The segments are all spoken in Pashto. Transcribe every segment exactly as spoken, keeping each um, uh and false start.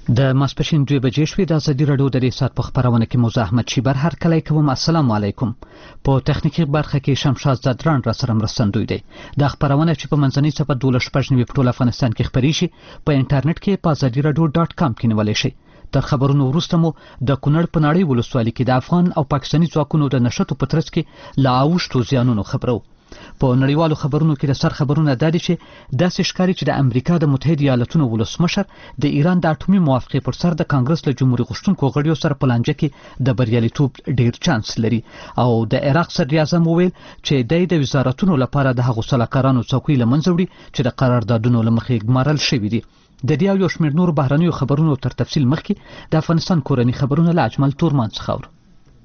د ماسپښین دوه بجې شوې د ازادي راډیو د ریاست په خبرونه کې موزه احمد شیبر هر کله کوم. السلام علیکم. په تخنیکی برخه کې شمشاد زدران را سره مرستندوی دی. د خبرونه چې په منځنۍ صفه دولس شپږ په ټول افغانستان کې خبري شي په انټرنیټ کې په ازادي راډیو ډاټ کام کې نیولای شي. تر خبرونو وروسته مو د کونړ په نړۍ ولسوالۍ کې د افغان او پاکستاني ځواکونو د نشټو په ترڅ کې لا اوښتو زیانونو خبرو. په نړیوالو خبرونو کې د سر خبرونه دادي چې داسې ښکاري چې د امریکا د متحده ایالاتونو ولسمشر د ایران د اټومي موافقې پر سر د کانګرس له جمهوریت غوښتونکو غړیو سره په لانجه کې د بریالیتوب ډیر چانس لري او د عراق صدر اعظم وویل چې د وزارتونو لپاره د هغو سلاکارانو څوکۍ له منځه وړي چې د قراردادونو له مخې ګمارل شوي دي. د دې او یو شمېر نور بهرنیو خبرونو تر تفصیل مخکې د افغانستان کورني خبرونه له اجمل تورمان څخه اورو.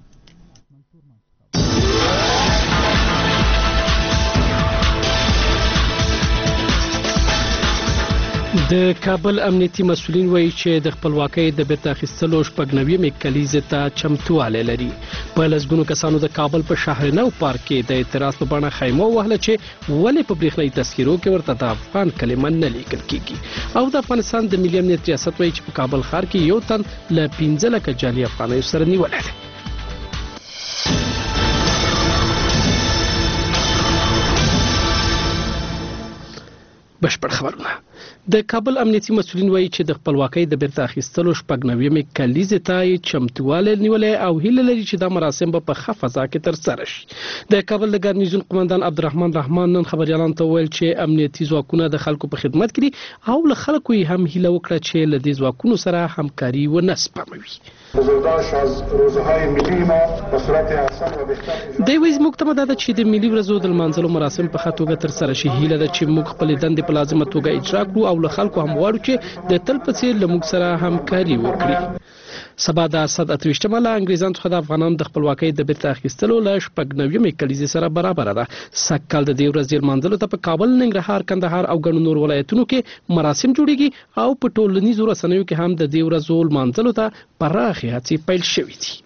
د کابل امنیتي مسؤلین وایي چې د خپلواکۍ د بیرته اخیستلو شپږنوېمې کلیزې ته چمتوالی لري. په لسګونو کسانو د کابل په شاهرنو پارک کې د اعتراض په بڼه خیمه ووهله چې ولې په برېښنایي تذکیرو کې ورته د افغان کلمه نه لیکل کیږي. او د افغانستان د ملي امنیت ریاست وایي چې په کابل ښار کې یو تن له پنځه لکه جعلي افغانیو سره نیولی دی. بشپړ خبرونه. د کابل امنیتي مسؤلین وایي چې د خپلواکۍ د بیرته اخیستلو شپږنوېمې کلیزې ته یې چمتوالی نیولی او هیله لري چې دا مراسم به په ښه فضا کې ترسره شي. د کابل د ګارنیزون قمندان عبدالرحمن رحمان نن خبریالانو ته وویل چې امنیتي ځواکونه د خلکو په خدمت کې دي او له خلکو یې هم هیله وکړه چې له دې ځواکونو سره همکاري ونه سپموي. بزرگداشت از روزهای ملی ما به صورت احسن و بهتر. دوی وایي زموږ تمه دا ده چې د ملي ورځو د لمانځلو مراسم په ښه توګه ترسره شي. هیله ده چې موږ خپلې دندې په لازمه توګه اجرا کړو او له خلکو هم غواړو چې د تل په څیر له موږ سره همکاري وکړي. سبا د اسد اتویشتمه له انګریزانو څخه د افغانانو د خپلواکۍ د بیرته اخیستلو له شپږنوېمې کلیزې سره برابره ده. سږکال د دې ورځې لمانځلو ته په کابل، ننګرهار، کندهار او ګڼو نور ولایتونو کې مراسم جوړیږي او په ټولنیزو رسنیو کې هم د دې ورځو لمانځلو ته پراخې هڅې پیل شوې دي.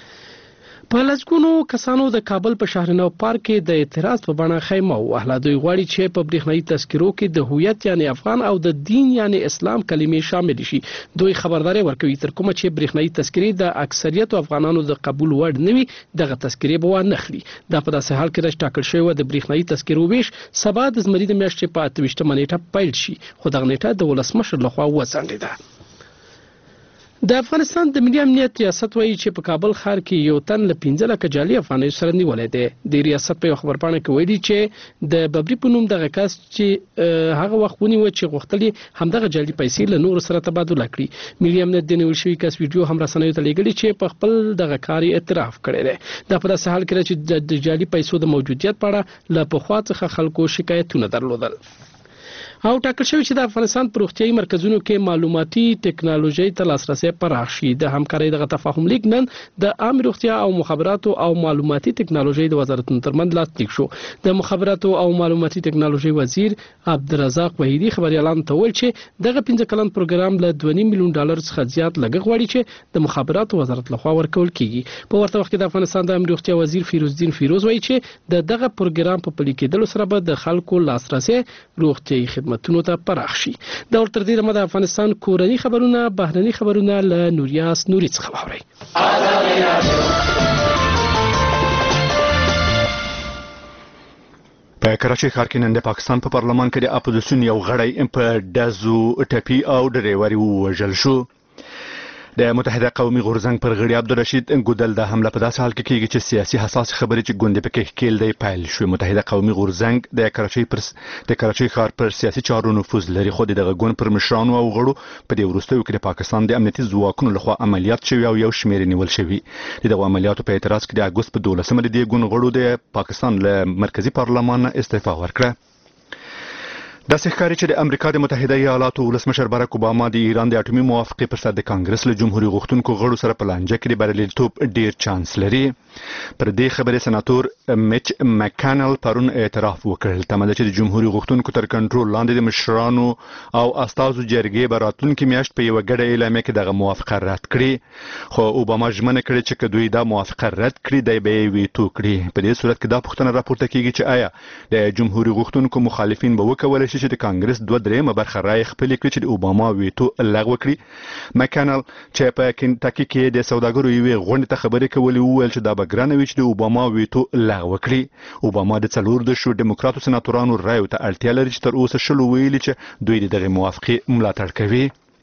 په لسګونو کسانو د کابل په شاهرنو پارک کې د اعتراض په بڼه خیمه ووهله. دوی غواړي چې په برېښنایي تذکیرو کې د هویت یعنی افغان او د دین یعنی اسلام کلمې شامل شي. دوی خبرداري ورکوي تر کومه چې برېښنایي تذکیرې د اکثریت افغانانو د قبول وړ نه وي دغه تذکیرې به وانه خلي. دا په داسې حال کې چې ټاکل شوی د برېښنایي تذکیرو ویش سبا د زمري د میاشتې په اتویشتمه نیټه پیل شي، خو دغه نیټه د ولسمشر لخوا وځنډېده. د افغانستان د ملي امنیت ریاست وایي چې په کابل ښار کې یو تن له پنځه لکه جعلي افغانیو سره نیولی دی. د ریاست په یو خبرپاڼه کې ویلي چې د ببري په نوم دغه کس چې هغه وخت ونیوه چې غوښتل یې همدغه جعلي پیسې له نورو سره تبادله کړي. ملي امنیت د نیول شوي کس ویډیو هم رسنیو ته لیږلي چې په خپل دغه کار یې اعتراف کړی دی. دا په داسې حال کې چې د جعلي پیسو د موجودیت په اړه له پخوا څخه خلکو شکایتونه درلودل. او ټاکل شوی چې د افغانستان په روغتیايي مرکزونو کې معلوماتي ټکنالوژي ته لاسرسي پراخ شي. د همکارۍ دغه تفاهم لیک نن د عامه روغتیا او مخابراتو او معلوماتي ټکنالوژي د وزارتونو ترمنځ لاسلیک شو. د مخابراتو او معلوماتي ټکنالوژي وزیر عبدالرزاق وحیدی خبريالانو ته وویل چې دغه پنځه کلن پروګرام له دوه نیم میلیون ډالر څخه زیات لګښت غواړي چې د مخابراتو وزارت لخوا ورکول کیږي. په ورته وخت کې د افغانستان د عامه روغتیا وزیر فیروزالدین فیروز وایي چې د دغه پروګرام په پلي کېدلو سره به د خلکو لاسرسي روغتیايي خدماتو ته پراخ شي. دا ورته د دې د افغانستان کورني خبرونه بهرني خبرونه له نوریاس نوري څخه واوري. په کراچۍ ښار کې نن د پاکستان په پارلمان کې د اپوزیسیون یو غړی په ډزو ټپي او ډریوري ووژل شو. د متحده قومي غورځنګ پر غړي عبدالرشید ګودل د حمله په داسې حال کې کېږي چې سیاسي حساس خبرې چې ګوندې پکې ښکیل دی پیل شوې. متحده قومي غورځنګ د کراچۍ پر د کراچۍ ښار پر سیاسي چارو نفوذ لري، خو دغه ګوند پر مشرانو او غړو په دې وروستیو کې د پاکستان د امنیتي ځواکونو لخوا عملیات شوي او یو شمېر نیول شوي. دغه عملیاتو په اعتراض کې د اګوست په دولسمه د دې ګوند غړو د پاکستان له مرکزی پارلمان استعفا ورکړه. داسې ښکاري چې د امریکا د متحده ایالاتو ولسمشر باراک اوباما د ایران د اټومي موافقې پر سر د کانګرس له جمهوریت غوښتونکو غړو سره په لانجه کې د بریالیتوب ډیر چانس لري. پر دې خبرې سناتور میچ مکانل پرون اعتراف وکړ. تمه ده چې د جمهوریت غوښتونکو تر کنټرول لاندې د مشرانو او استازو جرګې به راتلونکي میاشت په یوه ګډه اعلامیه کې دغه موافقه رد کړي، خو اوباما ژمنه کړې چې که دوی دا موافقه رد کړي دی به یې ویتو کړي. په دې صورت کې دا پوښتنه راپورته کیږي چې آیا د جمهوریت غوښتونکو مخالفین به وکولی شي شي چې د کانګرس دوه درېیمه برخه رای خپل کړي چې د اوباما ویټو لغوه کړي. مکانل چې په کنټاکي کې د سوداګرو یوې غونډې ته خبرې کولې وویل چې دا به ګرانه وي چې د اوباما ویټو لغوه کړي. اوباما د څلور د شو ډیموکراتو سناتورانو رایو ته اړتیا لري چې تر اوسه شلو ویلي چې دوی دغه موافقه ملاتړ کوي.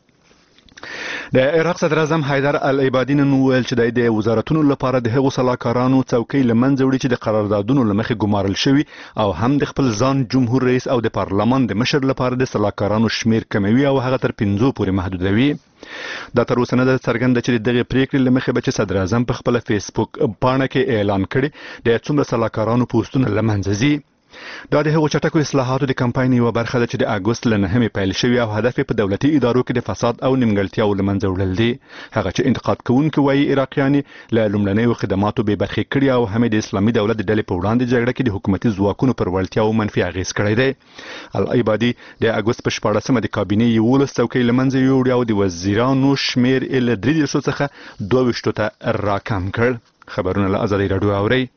د عراق صدر اعظم حیدر العبادي نن وویل چې د وزارتونو لپاره د هغو سلاکارانو څوکۍ لمنځه وړي چې د قراردادونو لمخې ګمارل شوي او هم د خپل ځان جمهور رئیس او د پارلمان د مشر لپاره د سلاکارانو شمیر کموي او هغه تر پنځو پورې محدودوي. دا تر اوسه نه ده څرګنده چې دغه پریکړې لمخې به چې صدر اعظم په خپل فیسبوک پاڼه کې اعلان کړي د څومره سلاکارانو پوسټونه لمنځه ځي. دا د هغو چټکو اصلاحاتو د کمپاین یوه برخه ده چې د اګوست له نهمې پیل شوي او هدف په دولتي ادارو کې د فساد او نیمګړتیاو له منځه وړل دي. هغه چې انتقاد کوونکي وایي عراقیان له لومړنیو خدماتو بې برخې کړي او هم د اسلامي دولت د ډلې په وړاندې جګړه کې د حکومتي ځواکونو پر وړتیاو منفي اغېز کړی دی. العبادي د اګوست په شپاړسمه د کابینې یولس څوکۍ له منځه یوړې او د وزیرانو شمیر یې له درې دېرشو څخه دوه ویشتو ته راکم کړ. خبرونه له ازادي راډیو اورئ.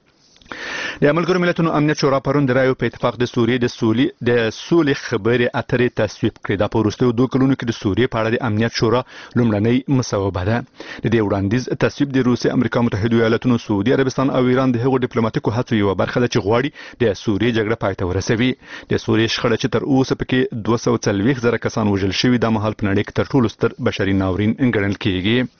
د ملګرو ملتونو امنیت شورا پرون د رایو په اتفاق د سوریې د سولې د سولې خبرې اترې تصویب کړې. دا په وروستیو دوه کلونو کې د سوریې په اړه د امنیت شورا لومړنۍ مصوبه ده. د دې وړاندیز تصویب د روسیې، امریکا متحده ایالاتونو، سعودي عربستان او ایران د هغو ډیپلوماټیکو هڅو یوه برخه ده چې غواړي د سوریې جګړه پای ته ورسوي. د سوریې شخړه چې تر اوسه پکې دوه سوه څلوېښت زره کسان وژل شوي، دا مهال په نړۍ کې تر ټولو ستر بشري ناورین ګڼل کېږي.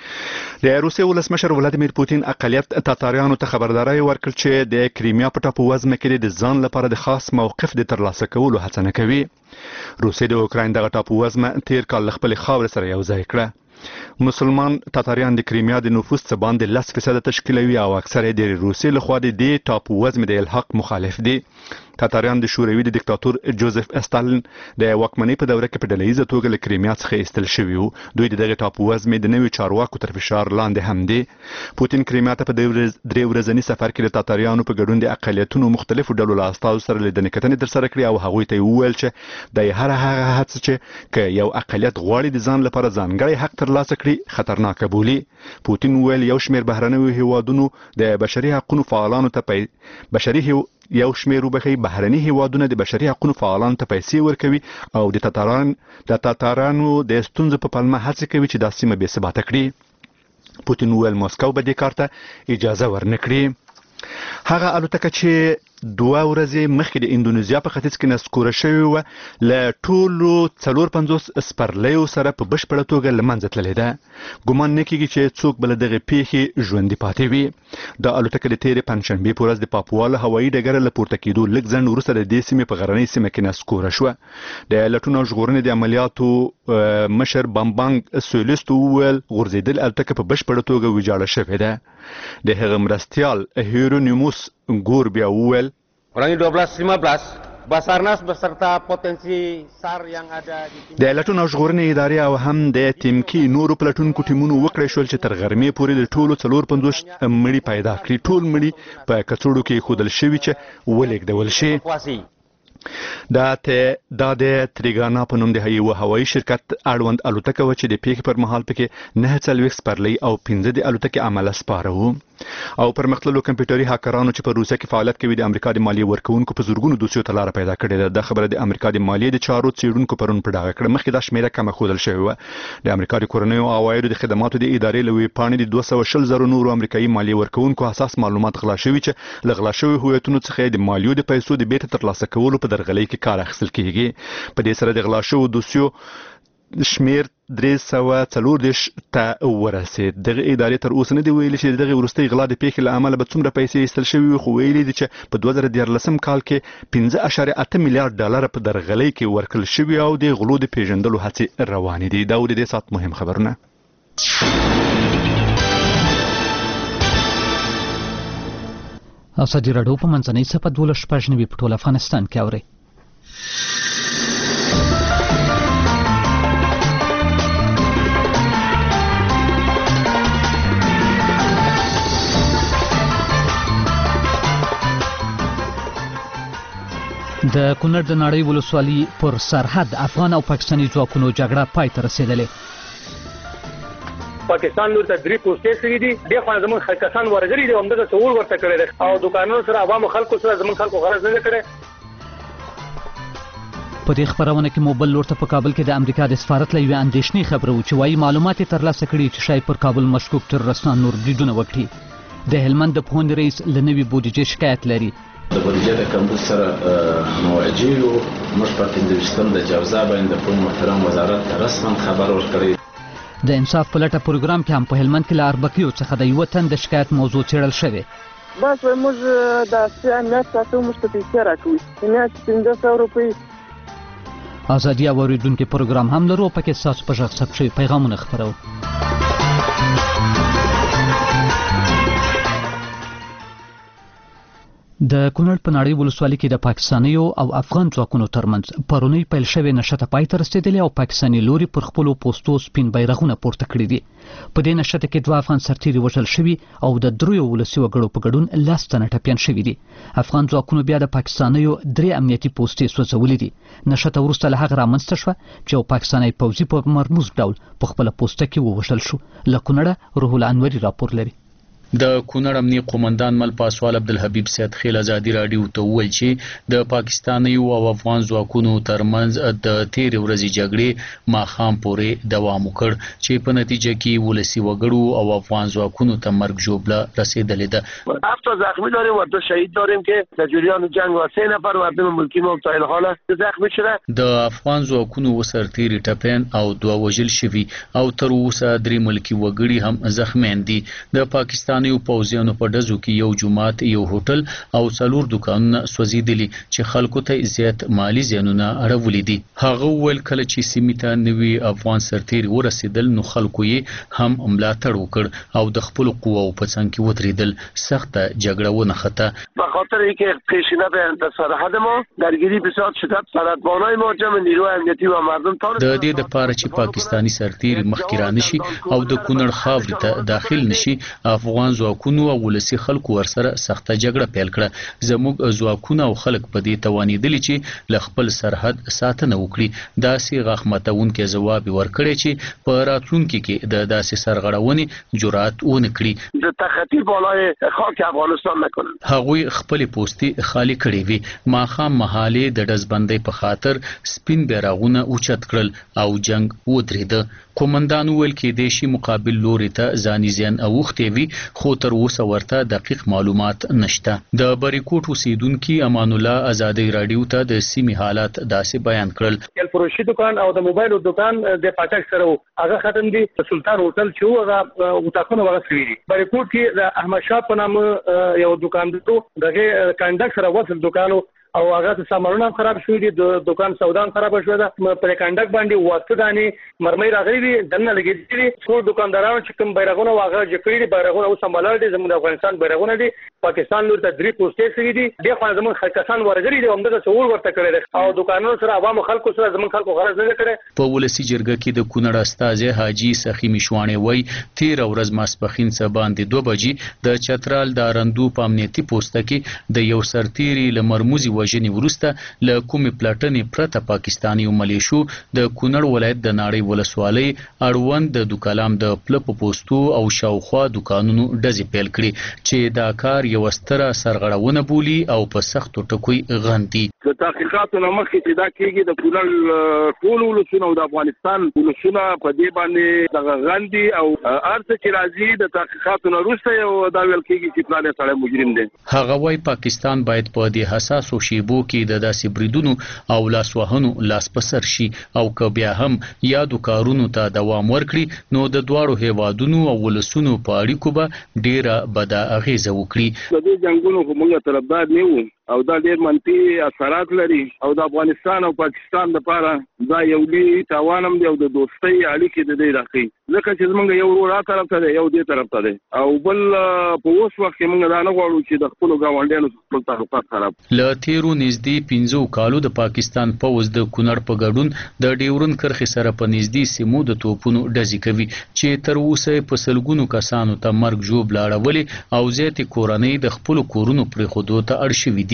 د روسیې ولسمشر ولادیمیر پوتین اقلیت تاتاریانو ته خبرداري ورکړه چې د کریمیا په ټاپو وزمه کې د ځان لپاره د خاص موقف د ترلاسه کولو هڅه نه کوي. روسیې د اوکراین دغه ټاپو وزمه تیر کال خپل خاور سره یو ځای کړه. مسلمان تاتاریان د کریمیا د نفوس څخه باندې لس فیصد تشکیلوي او اکثره د روسیې لخوا د دې ټاپو وزمه د الحاق مخالف دي. تاتاریان د شوروي د دیکتاتور جوزف استالین د واکمنۍ په دوره کې په ډلهیزه توګه له کریمیا څخه ایستل شوي وو. دوی د دغه ټاپو وزمې د نوي چارواکو تر فشار لاندې هم دي. پوتین کریمیا ته په درې ورځني سفر کې د تاتاریانو په ګډون د اقلیتونو مختلفو ډلو له استازو سره لیدنې کتنې ترسره کړې او هغوی ته وویل چې د هر هغه هڅه چې که یو اقلیت غواړي د ځان لپاره ځانګړی حق ترلاسه کړي خطرناک بولي. پوتین وویل یو شمېر بهرنیو هیوادونو د بشري حقوقو فعالانو ته بشري یو شمېر وبخي بهرني هیوادونه د بشري حقوقو فعالانو ته پیسې ورکوي او د تاتاران د تاتارانو د ستونزو په پلمه هڅه کوي چې دا سیمه بې ثباته کړي. پوتین وویل موسکو به دې کار ته اجازه ورنکړي. هغه الوتکه چې دوه ورځې مخکې د اندونیزیا په ختیځ کې نسکوره شوې وه له ټولو څلور پنځوس سپرلیو سره په بشپړه توګه له منځه تللې ده. ګمان نه کېږي چې څوک به له دغې پیښې ژوندي پاتې وي. دا الوتکه د تېرې پنجشنبې په ورځ د پاپوا له هوایي ډګره له پورته کېدو لږ ځنډ وروسته د دې سیمې په غرنۍ سیمه کې نسکوره شوه. د لټون او ژغورنې د عملیاتو مشر بامبانګ سولیست وویل غورځېدل الوتکه په بشپړه توګه ویجاړه شوې ده. د هغه مرستیال هیرونیموس ګور بیا وویل Orang dua belas lima belas Basarnas beserta potensi SAR yang ada di د لټون او ژغورنې ادارې او هم د تیمکی نورو پلټونکو ټیمونو وکړی شول چې تر غرمې پورې د ټولو څلور پنځوس مړي پیدا کړي. ټول مړي په کڅوړو کې ښودل شوي چې ولېږدول شي. دا ته دا د تریګانا په نوم د یوه هوایي شرکت اړوند الوتکه وه چې د پیښې پر مهال پکې نهه څلوېښت سپرلۍ او پنځه د الوتکې عمله سپاره وو. او پرمختللو کمپیوټري هاکرانو چې په روسیه کې فعالیت کوي د امریکا د مالیې ورکوونکو په زورګونو دوسیو ته لاره پیدا کړې ده. دا خبره د امریکا د مالیې د چارو څېړونکو پرون په ډاګه کړه. مخکې دا شمېره کمه ښودل شوې وه. د امریکا د کورنیو عوایدو د خدماتو د ادارې له ویب پاڼې د دوه سوه شل زرو نورو امریکایي مالیې ورکوونکو حساس معلومات غلا شوي چې له غلا شویو هویتونو څخه د مالیو د پیسو د بیرته ترلاسه کولو په درغلۍ کې کار اخیستل کېږي. په دې سره د غلا شویو دوسیو شمیر درې سوه څلور دېرش ته ورسېد. دغه ادارې تر اوسه نه دي ویلي چې دغه وروستۍ غلا د پیښې له امله به څومره پیسې ایستل شوي وي، خو ویلي دي چې په دوه زره دیارلسم کال کې پنځه اعشاریه اته میلیارډ ډالر په درغلۍ کې ورکړل شوي او د غلو د پیژندلو هڅې روانې دي. دا و د دې ساعت مهم خبرونه. ازادي راډیو په منځنۍ صفحه دولس شپږ نوي په ټول افغانستان کې اورئ. د کونړ د نړۍ ولسوالۍ پر سرحد افغان او پاکستاني ځواکونو جګړه پای ته رسېدلې. پاکستان لور ته درې پوسټې شوي دي. دې خوا زموږ کسان ورغلي دي، همدغه څه اور ورته کړی دی او دوکانونو سره عوامو خلکو سره زموږ خلکو غرض نه دی کړی. په دې خبرونه کې موبایل لور ته په کابل کې د امریکا د سفارت له یوې اندېښنې خبره و چې وايي معلومات یې ترلاسه کړي چې شاید پر کابل مشکوک ترورستان نور بریدونه وکړي. د هلمند د پوهنې رئیس له نوې بودیجې شکایت لري. د بودیجې د کمبود سره مواجه یو. موږ په پنځه ویشتم د جوزا باندې د پوهنې محترم وزارت رسما خبر ورکړی. د انصاف په لټه پروګرام کې هم په هلمند کې له اربکیو څخه د یوه تن د شکایت موضوع څېړل شوې. بس موږ د امنیت ساتو موږ ته پیسې راکوي میاشت پنځه سوه روپۍ. ازادي او اورېدونکي پروګرام هم لرو پکې ستاسو په غږ ثبت شوي پیغامونه خپرو. د کونړ په ناړۍ ولسوالۍ کې د پاکستانیو او افغان ځواکونو ترمنځ پرونی پیل شوې نښته پای ته رسېدلې او پاکستاني لوري پر خپلو پوستو سپین بیرغونه پورته کړي دي. په دې نښته کې دوه افغان سرتیري وژل شوي او د دریو ولسي وګړو په ګډون لس تنه ټپیان شوي دي. افغان ځواکونو بیا د پاکستانیو درې امنیتي پوستې سوځولې دي. نښته وروسته له هغه رامنځته شوه چې یو پاکستانی پوځي په مرموز ډول په خپله پوسته کې ووژل شو. له کونړه روح الانوري راپور لري. د کونړ امني قومندان مل پاسوال عبدالحبیب سید خیل ازادي رادیو ته وویل چې د پاکستانیو او افغان ځواکونو ترمنځ د تیرې ورځې جګړې ماښام پورې دوام وکړ چې په نتیجه کې ولسي وګړو او افغان ځواکونو ته مرګ ژوبله رسیدلې ده. هفت تا زخمی داریم و دو شهید داریم که در جریان جنگ و سه نفر مردم ملکی ما مبتلا حال زخمی شده. د افغان ځواکونو وسرتیري ټپیان او دوه وژل شوي او تر اوسه درې ملکی وګړي هم زخمیان دي. د پاکستان یو پوځیانو په ډزو کې یو جومات یو هوټل او څلور دکانونه سوځېدلي چې خلکو ته زیات مالی زیانونه اړولي دي. هغه وویل کله چې سیمې ته نوي افغان سرتیري ورسېدل نو خلکو یې هم ملاتړ وکړ او د خپلو قواو په څنګ کې ودرېدل. سخته جګړه ونښته. به خاطر اینکه پیشینه به سرحد ما درگیری بسیار شدت سرحدبانای ما جمع نیروی امنیتی و مردم تا د دې لپاره چې پاکستانی سرتیري مخکې رانشي او د کونړ خاورې ته داخل نشي افغان ځواکونو او ولسي خلکو ورسره سخته جګړه پیل کړه. زموږ ځواکونه او خلک په دې توانېدلي چې له خپل سرحد ساتنه وکړي. داسې غاښ ماتونکی ځواب ورکړی چې په راتلونکي کې د داسې سرغړونې جرأت ونه کړي. د تخطي بالای خاک افغانستان نکنن. هغوی خپل پوستې خالی کړې وي. ماښام مهالې د ډزبندۍ په خاطر سپین بیرغونه اوچت کړل او جنگ ودرېده. قومندان وویل کېدای شي مقابل لوري ته ځاني زیان اوښتی وي خو تر اوسه ورته دقیق معلومات نشته. د بریکوټ اوسیدونکي امان الله ازادي رادیو ته د سیمې حالات داسې بیان کړل. کل فروشي دکان او د موبایل دکان د پاټک سره هغه ختم دي. سلطان هوټل چې هغه وټاکونه وغه سوي دي. بریکوټ کې د احمد شاه په نامه یو دکان دی دغه کانډک سره وصل دکانو او هغه سامانونه خراب شوي دي. د دکان سودا خراب شوې ده. پر کانډک باندې واسطه دانې مرمۍ راغلي دي دنه لګېدلي دي. څو دکاندارانو چې کوم بیرغونه واغه جکړي دي بیرغونه اوس سمبالر دي. زموږ د افغانستان بیرغونه دي. پاکستان لور ته درې پوسټې سوي دي. د خو زموږ کسان ورغلي دي همدغه څور ورته کړی دي او دکانونو سره عوامو خلکو سره زموږ خلکو غرض نه کړي. په ولسی جرګه کې د کونړ استاذ حاجی سخی مشوانه وای تیر ورځ ماسپخین څه باندې دوه بجې د چترال د رندو په امنیتي پوسټه کې د یو سرتیري لمرموزي وژنې وروسته له کومې پلاټنې پرته پاکستاني ملیشو د کونړ ولایت د ناړۍ ولسوالۍ اړوند د دوکالام د پلپ پوسټو او شاوخوا دکانونو ډزې پیل کړي چې دا کار یو ستره سرغړونه بولی او په سختو ټکوي غندي. د تحقیقاتو نه مخکې چې دا کېږي د کونړ ټول ولسونه او د افغانستان ولسونه په دې باندې دغه غندي او ارڅ چې راځي د تحقیقاتو نه وروسته یو دا ویل کېږي چې پلانې سړی مجرم دی. هغه وايي پاکستان باید په دې حساسو شیبو کې د داسې بریدونو او لاسوهنو لاس په سر شي او که بیا هم یادو کارونو ته دوام ورکړي نو د دواړو هیوادونو او ولسونو په اړیکو به ډیره بده اغیزه وکړي. د دې جنګونو خو موږ طرفدار نه وو او دا ډېر منفي اثرات لري او د افغانستان او پاکستان لپاره دا یو لوی تاوان هم دی او د دوستۍ اړیکې د دې راخي ځکه چې موږ یو ورو را طرف ته دی یو دې طرف ته دی او بل په اوس وخت کې موږ دا نه غواړو چې د خپل ګاونډیانو خپل تعلقات خراب. له تیرو نږدې پنځو کالو د پاکستان پوځ د کونړ په ګډون د ډیورن کرښې سره په نږدې سیمو د توپونو ډزې کوي چې تر اوسه په سلګونو کسانو ته مرګ ژوبله اړولې او زیاتې کورنۍ د خپلو کورونو پرېښودو ته اړ شوي دي.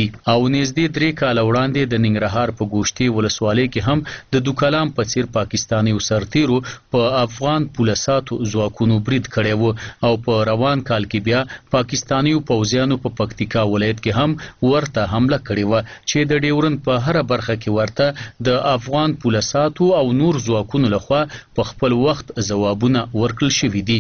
او نږدې درې کاله وړاندې د ننګرهار په ګوشتي ولسوالۍ کې هم د دوکلام په څیر پاکستاني سرتیرو په افغان پولیساتو ځواکونو برید کړی و او په روان کال کې بیا پاکستاني پوځیانو په پکتیکا ولایت کې هم ورته حمله کړې و چې د ډیورن په هر برخه کې ورته د افغان پولیساتو او نور ځواکونو لخوا په خپل وخت ځوابونه ورکړل شوي دي.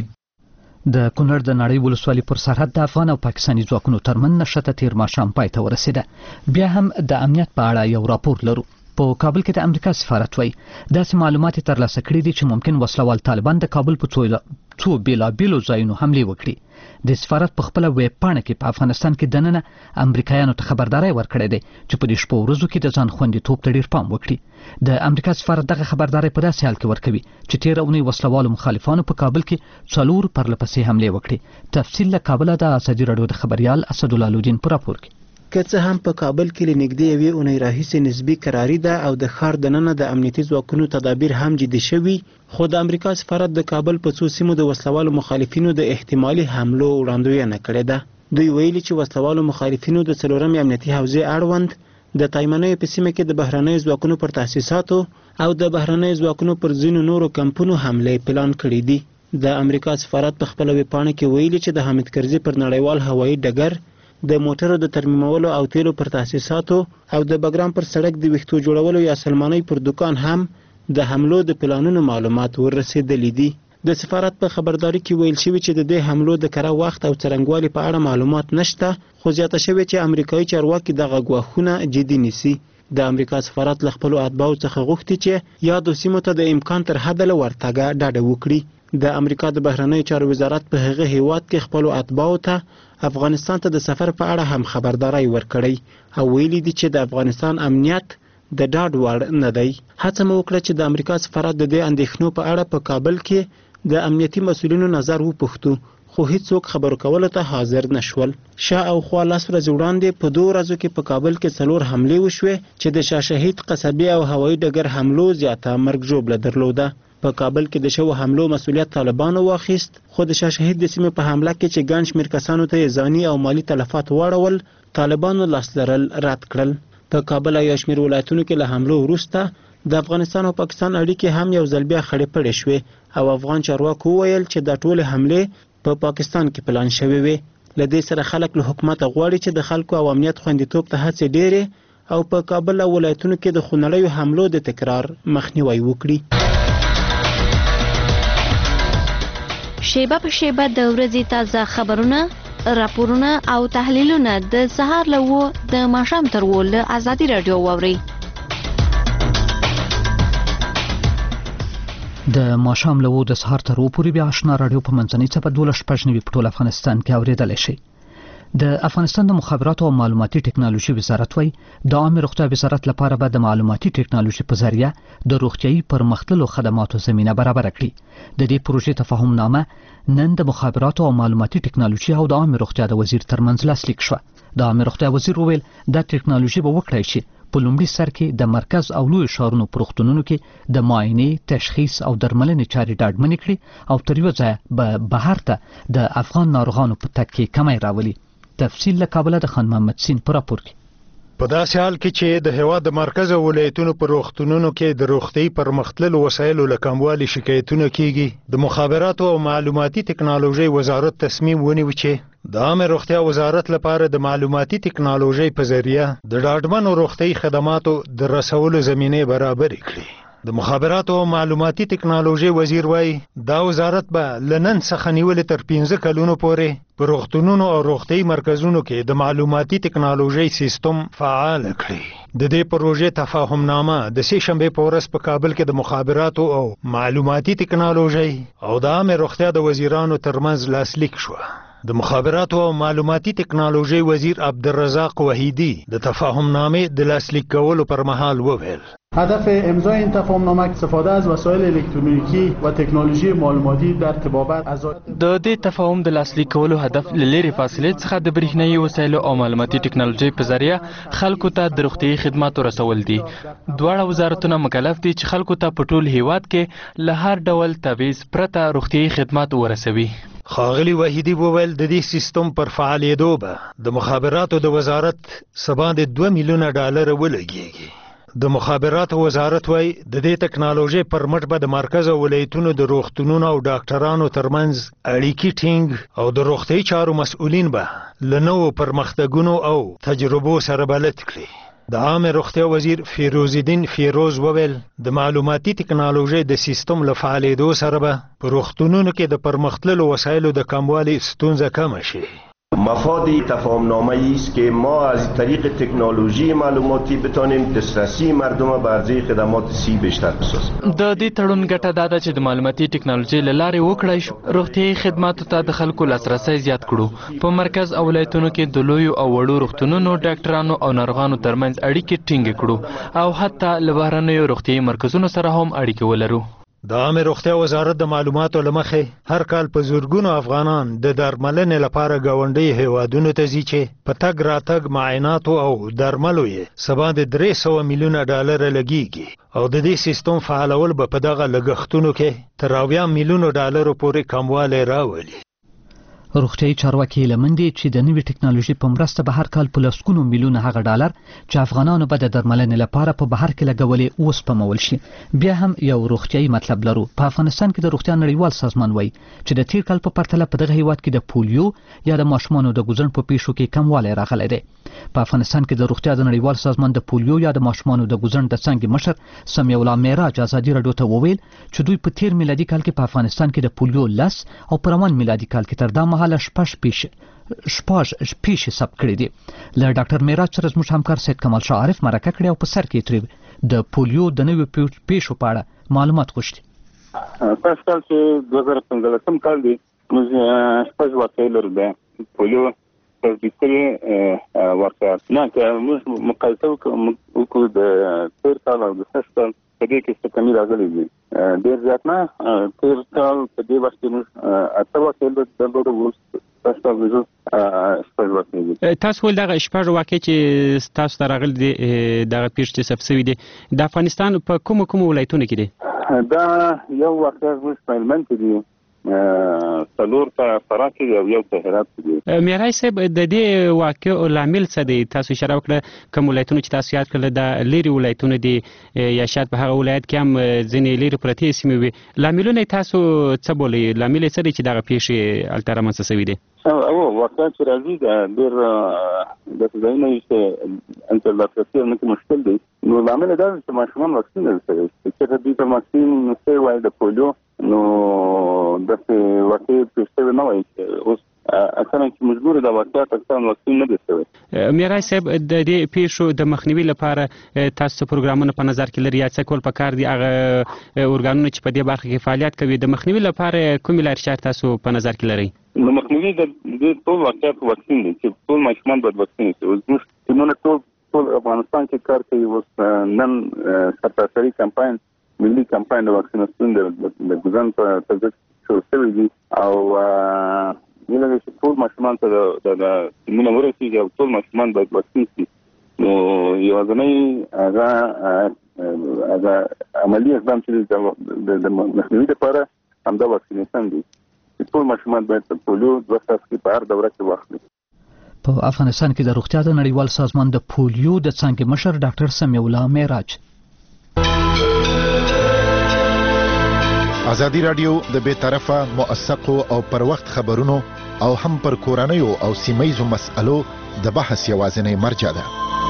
د کونړ د نړۍ ولسوالۍ پر سرحد د افغان او پاکستاني ځواکونو ترمنځ نښته تیر ماښام پای ته ورسېده. بیا هم د امنیت په اړه یو راپور لرو. په کابل کې د امریکا سفارت وایي داسې معلومات ترلاسه کړي دي چې ممکن وسلوال طالبان د کابل په څو بیلابیلو ځایونو حملې وکړي. د سفارت په خپله ویب پاڼه کې په افغانستان کې دننه امریکایانو ته خبرداری ورکړی دی چې په دې شپو ورځو کې د ځان خوندیتوب ته ډېر پام وکړي. د امریکا سفارت دغه خبرداری په داسې حال کې ورکوي چې تېره اونۍ وسلوالو مخالفانو په کابل کې څلور پرلپسې حملې وکړي. تفصیل له کابله د ازادي راډیو د خبریال اسدالله لودین په راپور کې. که څه هم په کابل کې لنږدې یوې اونۍ راهیسې نسبي قراري ده او د ښار دننه د امنیتي ځواکونو تدابیر هم جدي شوي، خو د امریکا سفارت د کابل په څو سیمو د وسلوالو مخالفینو د احتمالي حملو وړاندوینه کړې ده. دوی ویلي چې وسلوالو مخالفینو د څلورمې امنیتي حوزې اړوند د تایمنیو په سیمه کې د بهرنیو ځواکونو پر تاسیساتو او د بهرنیو ځواکونو پر ځینو نورو کمپونو حملې پلان کړي دي. د امریکا سفارت په خپله ویبپاڼه کې ویلي چې د حامد کرزي پر نړیوال هوایي ډګر د موټرو د ترمیمولو او تیلو پر تاسیساتو او د بګرام پر سړک د ویښتو جوړولو یا سلمانۍ پر دکان هم د حملو د پلانونو معلومات ورسېدلي دي. د سفارت په خبرداري کې ویل شوي چې د دې حملو د کره وخت او څرنګوالي په اړه معلومات نشته، خو زیاته شوې چې امریکایي چارواکي دغه ګواښونه جدي نیسي. د امریکا سفارت له خپلو اتباعو څخه غوښتي چې یادو سیمو ته د امکان تر حده له ورتګه ډاډه وکړي. د امریکا د بهرنیو چارو وزارت په هغه هیواد کې خپلو اتباعو ته افغانستان ته د سفر په اړه هم خبرداری ورکړی او ویلي دي چې د افغانستان امنیت د ډاډ وړ نه دی. هڅه مو وکړه چې د امریکا سفارت د دې اندېښنو په اړه په کابل کې د امنیتي مسؤلینو نظر وپوښتو، خو هیڅوک خبرو کولو ته حاضر نشول. شا او خوا لس ورځې وړاندې په دوه ورځو کې په کابل کې څلور حملې وشوې چې د شاه شهید قصبې او هوایي ډګر حملو زیاته مرګ ژوبله درلوده. په کابل کې د شوو حملو مسؤلیت طالبانو واخیست، خو د شاه شهید د سیمې په حمله کې چې ګڼ شمېر کسانو ته یې ځاني او مالي تلفات واړول، طالبانو لاس لرل رد کړل. په کابل او یا شمېر ولایتونو کې له حملو وروسته د افغانستان او پاکستان اړیکې هم یو ځل بیا خړې پړې شوې او افغان چارواکو وویل چې دا ټولې حملې په پاکستان کې پلان شوې وې. له دې سره خلک له حکومته غواړي چې د خلکو او امنیت خوندیتوب ته هڅې ډېرې او په کابل او ولایتونو کې د خونړیو حملو د تکرار مخنیوی وکړي. شیبه په شیبه د ورځې تازه خبرونه، راپورونه او تحلیلونه د سهار له اوه د ماښام تر اوه له ازادي راډیو واورئ. د ماښام له اوه د سهار تر اوه پورې بیا اشنا راډیو په منځنۍ څپه دولس شپږ نوي په ټول افغانستان کې اورېدلی شئ. د افغانستان د مخابراتو او معلوماتي ټکنالوژي وزارت وایي د عامه روغتیا وزارت لپاره به د معلوماتي ټکنالوژي په ذریعه د روغتیايي پرمختللو خدماتو زمینه برابره کړي. د دې پروژې تفاهم نامه نن د مخابراتو او معلوماتي ټکنالوژي او د عامه روغتیا د وزیر ترمنځ لاسلیک شوه. د عامه روغتیا وزیر وویل دا ټکنالوژي به وکړی شي په لومړي سر کې د مرکز او لوی ښارونو په روغتونونو کې د معاینې، تشخیص او درملنې چارې ډاډمنې کړي او تر یوه ځایه به بهر ته د افغان ناروغانو په تګ کې کمی راولي. تفصیل له کابله د خان محمد سین په راپور کې. په داسې حال کې چې د هېواد د مرکز او ولایتونو په روغتونونو کې د روغتیايي پرمختللو وسایلو له کموالي شکایتونه کیږي، د مخابراتو او معلوماتي ټکنالوژۍ وزارت تصمیم ونیو چې د عامه روغتیا وزارت لپاره د معلوماتي ټکنالوژۍ په ذریعه د ډاډمنو روغتیايي خدماتو د رسولو زمینې برابرې کړي. د مخابراتو او معلوماتي ټکنالوژۍ وزیر وایي دا وزارت به له نن څخه نیولې تر پنځه کلونو پورې په روغتونونو او روغتیايي مرکزونو کې د معلوماتي ټکنالوژۍ سیستم فعال کړي. د دې پروژې تفاهم نامه د سې شنبې په ورځ په کابل کې د مخابراتو او معلوماتي ټکنالوژۍ او د عامه روغتیا د وزیرانو ترمنځ لاسلیک شوه. د مخابراتو او معلوماتي ټکنالوژۍ وزیر عبدالرزاق وحیدی د تفاهم نامې د لاسلیک کولو پر مهال وویل هدف امضای این تفاهمنامه استفاده از وسایل الکترونیکی و تکنولوژی معلوماتی در طبابت از د دې تفاهم د لاسلیک کولو هدف له لرې فاصلې څخه د برېښنايي وسایلو او معلوماتي ټکنالوژۍ په ذریعه خلکو ته د روغتیايي خدماتو رسول دي. دواړه وزارتونه مکلف دي چې خلکو ته په ټول هیواد کې له هر ډول تبعیض پرته روغتیايي خدمات ورسوي. ښاغلي وحیدي وویل د دې سیستم پر فعالېدو به د مخابراتو د وزارت څه باندې دوه میلیونه ډالره ولګېږي. د مخابراتو وزارت وایي د دې ټکنالوژۍ پر مټ به د مرکز او ولایتونو د روغتونونو او ډاکټرانو ترمنځ اړیکې ټینګ او د روغتیایي چارو مسؤلین به له نوو پرمختګونو او تجربو سره بلد کړي. د عامه روغتیا وزیر فیروز الدین فیروز وویل د معلوماتي ټکنالوژۍ د سیستم له فعالېدو سره به په روغتونونو کې د پرمختللو وسایلو د کموالي ستونزه کمه شي. مفاد تفاهمنامه است که ما از طریق تکنولوژی معلوماتی بتانیم دسترسی مردم به عرضه خدمات صحی بیشتر بسازیم. د دې تړون ګټه دا ده چې د معلوماتي ټکنالوژۍ له لارې وکړای شو روغتیایي خدماتو ته د خلکو لاسرسی زیات کړو. په مرکز او ولایتونو کې د لویو او وړو روغتونونو ډاکټرانو او ناروغانو ترمنځ اړیکې ټینګې کړو او حتی له بهرنیو روغتیایي مرکزونو سره هم اړیکې ولرو. د عامه روغتیا وزارت د معلوماتو له مخې هر کال په زورګونو افغانان د درملنې لپاره ګاونډي هیوادونو ته ځي چې په تګ راتګ معایناتو او درملو یې څه باندې درې سوه میلیونه ډالره لګیږي او د دې سیستم فعالول به په دغه لګښتونو کې تر اویا میلیونو ډالرو پورې کموالی راولي. روغتیایي چارواکي لمندي چې د نوې ټکنالوژي په مرسته به هر کال په لسګونو میلیونه هغه ډالر چې افغانانو به د درملنې لپاره په بهر کې لګولې وسپمول شي. بیا هم یو روغتیایي مطلب لرو. په افغانستان کې د روغتیا نړیوال سازمان وایي چې د تیر کال په پرتله په دغه هیواد کې د پولیو یا د ماشومانو د ګوزن په پیښو کې کموالی راغلی دی. په افغانستان کې د روغتیا د نړیوال سازمان د پولیو یا د ماشومانو د ګوزن د څانګې مشر سمیع الله معراج ازادي راډیو ته وویل چې دوی په تیر میلادي کال کې په افغانستان کې د پولیو لس او په روان میلادي کال کې تر دا مهاله شپږ پیښې شپږ پیښې ثبت کړې دي. له ډاکټر معراج سره زموږ همکار سید کمال شاه عارف مرکه کړې او په سر کې ترې د پولیو د نویو پیښو په اړه معلومات غوښتي. په کال چې دوه زره پنځلسم کال دی موږ شپږ واقعې لرو د پولیو په بسترې واقعات نه که موږ مقایسه وکړو د تیر کال او د سږ کال په دې کې څه کمی راغلی دی. ډېر زیات نه. تیر کال په دې وخت کې موږ اته واقعې درلودو اوس سږ کال موږ شپږ واقعې دي. تاسو ول دغه شپږ واقعې چې تاسو ته راغلي دي دغه پیښې چې ثبت شوي دي د افغانستان په کومو کومو ولایتونو کې دي؟ دا یو واقعه زموږ په هلمند کې دی، څلور په فراه کې او یو په هرات کې دی. معراج صاحب د دې واقعو لامل څه دی؟ تاسو اشاره وکړه کوم ولایتونه چې تاسو یاد کړل د لیرې ولایتونه دي یا شاید په هغه ولایت کې هم ځینې لیرې پرتې سیمې وي. لاملونه تاسو څه بولئ؟ لامل یې څه دی چې دغه پیښې هلته رامنځته شوي دي؟ او واقعا چې راځي د ډېر داسې ځایونه وي چې انتر لاسرسي هم نکې مشکل دی. نو لامل یې دا دی چې ماشومان واکسین نه شوی. چېرته دوی ته واکسین شوی وای د پولیو نو داسې واقعې پېښ شوې نه وای چې اوس اصلا چې مجبور د واقعیت اکثر واکسین نه دی شوی. معراج صاحب د دې پیښو د مخنیوي لپاره تاسو پروګرامونه په نظر کې لري یا څه کول پکار دي؟ هغه ارګانونه چې په دې برخه کې فعالیت کوي د مخنیوي لپاره کومې لارې چارې تاسو په نظر کې لرئ؟ نو مخنیوي د دې ټول واقعیت واکسین دی چې ټول ماشومان باید واکسین شي. اوس موږ ټیمونه ټول ټول افغانستان کې کار کوي. اوس نن سرتاسري کمپاین ملي کمپاین د واکسیناسیون د ګوزن په ترڅ شروع شوی دی او هیله ده چې ټول ماشومان ته د ټیمونه ورسېږي او ټول ماشومان باید واکسین شي. نو یوازینی هغه هغه عملي اقدام چې د مخنیوي لپاره همدا واکسینېشن دی چې ټول ماشومان باید پولیو دوه څاڅکي په هر دوره کې واخلي. په افغانستان کې د روغتیا د نړیوال سازمان د پولیو د څانګې مشر ډاکټر سمیع الله معراج. ازادي راډیو د بې طرفه موثقو او پر وخت خبرونو او هم پر کورنیو او سیمهیزو مسألو د بحث یوازینی مرجع ده.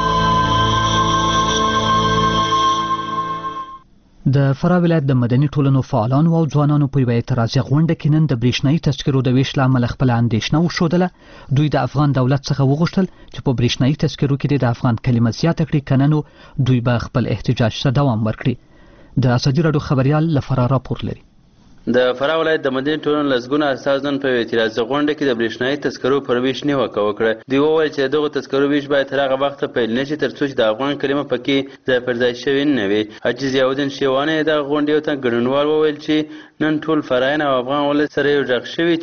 د فراه ولایت د مدني ټولنو فعالانو او ځوانانو په یوه اعتراضي غونډه کې نن د برېښنایي تذکرو د ویش له امله خپله اندېښنه وښودله. دوی د افغان دولت څخه وغوښتل چې په برېښنایي تذکرو کې د افغان کلمه زیاته کړي، که نه نو دوی به خپل احتجاج ته دوام ورکړي. د ازادي راډیو خبریال له فراه راپور لري. د فراه ولایت د مدني ټولنو لسګونه استازان په اعتراضي غونډه کې د برېښنایي تذکرو پر ویش نیوکه وکړه. دوی وویل چې دغه تذکرو ویش باید تر هغه وخته پیل نه شي تر څو چې د افغان کلمه پکې ځای پر ځای شوې نه وي. حاجي ضیاءالدین شیوانی د غونډې ته ګډونوال وویل چې نن ټول فرایان او افغان ولس سره یو ځای شوي چې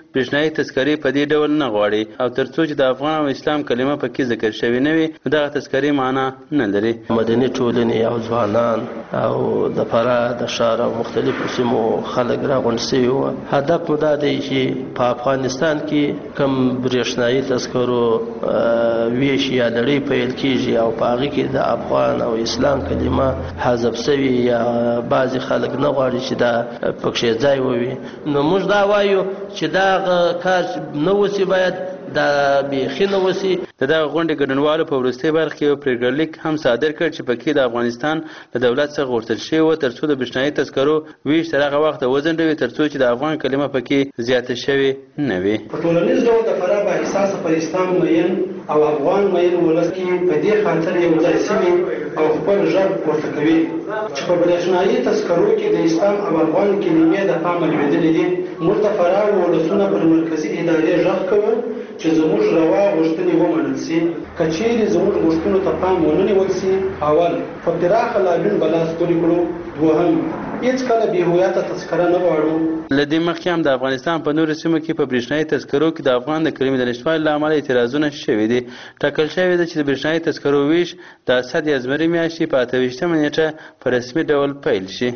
برېښنایي تذکرې په دې ډول نه غواړي او ترڅو چې د افغان او اسلام کلمه پکې ذکر شوې نه وي دغه تذکرې معنا نه لري. مدني ټولنې او ځوانان او د فراه د ښار او مختلفو سیمو خلک راغونډ شوي وو. هدف مو دا دی چې په افغانستان کې کوم برېښنایي تذکرو ویش یا لړۍ پیل کېږي او په هغې کې د افغان او اسلام کلمه حذف شوي یا بعضې خلک نه غواړي چې دا پکښې ځای ووي. نو موږ دا وایو چې دا کار نه وسي، باید دا بیخي نه وسي. د دغه غونډې ګډونوالو په وروستۍ برخه کې یو پریکړه لیک هم صادر کړ چې پکې د افغانستان له دولت څخه غوښتل شوي وه ترڅو د برېښنایي تذکرو ویش تر هغه وخته وځنډوي ترڅو چې د افغان کلمه پکې زیاته شوې نه وي. په ټولنیز ډول د فراه با احساسه پر اسلام مین او افغان مین ولس کې په دې خاطر یو ځای سوي او خپل غږ پورته کوي چې په برېښنایي تذکرو کې د اسلام او افغان کلمې د پامه لوېدلې دي. موږ د فراه ولسونه پر مرکزي ادارې غږ کوو چې زموږ روا غوښتنې ومنل سي. که چیرې زموږ غوښتنو ته پام ونه نیول سي، اول په پراخه لابین به لاس پورې کړو، دوهم هېڅکله بې هویته تذکره نه غواړو. له دې مخکې هم د افغانستان په نورو سیمو کې په برېښنایي تذکرو کې د افغان د کلمې د نشتوالي له امله اعتراضونه شوي دي. ټاکل شوې ده چې د برېښنایي تذکرو ویش د اسد یا زمري میاشتې په اته ویشتمه نیټه په رسمي ډول پیل شي.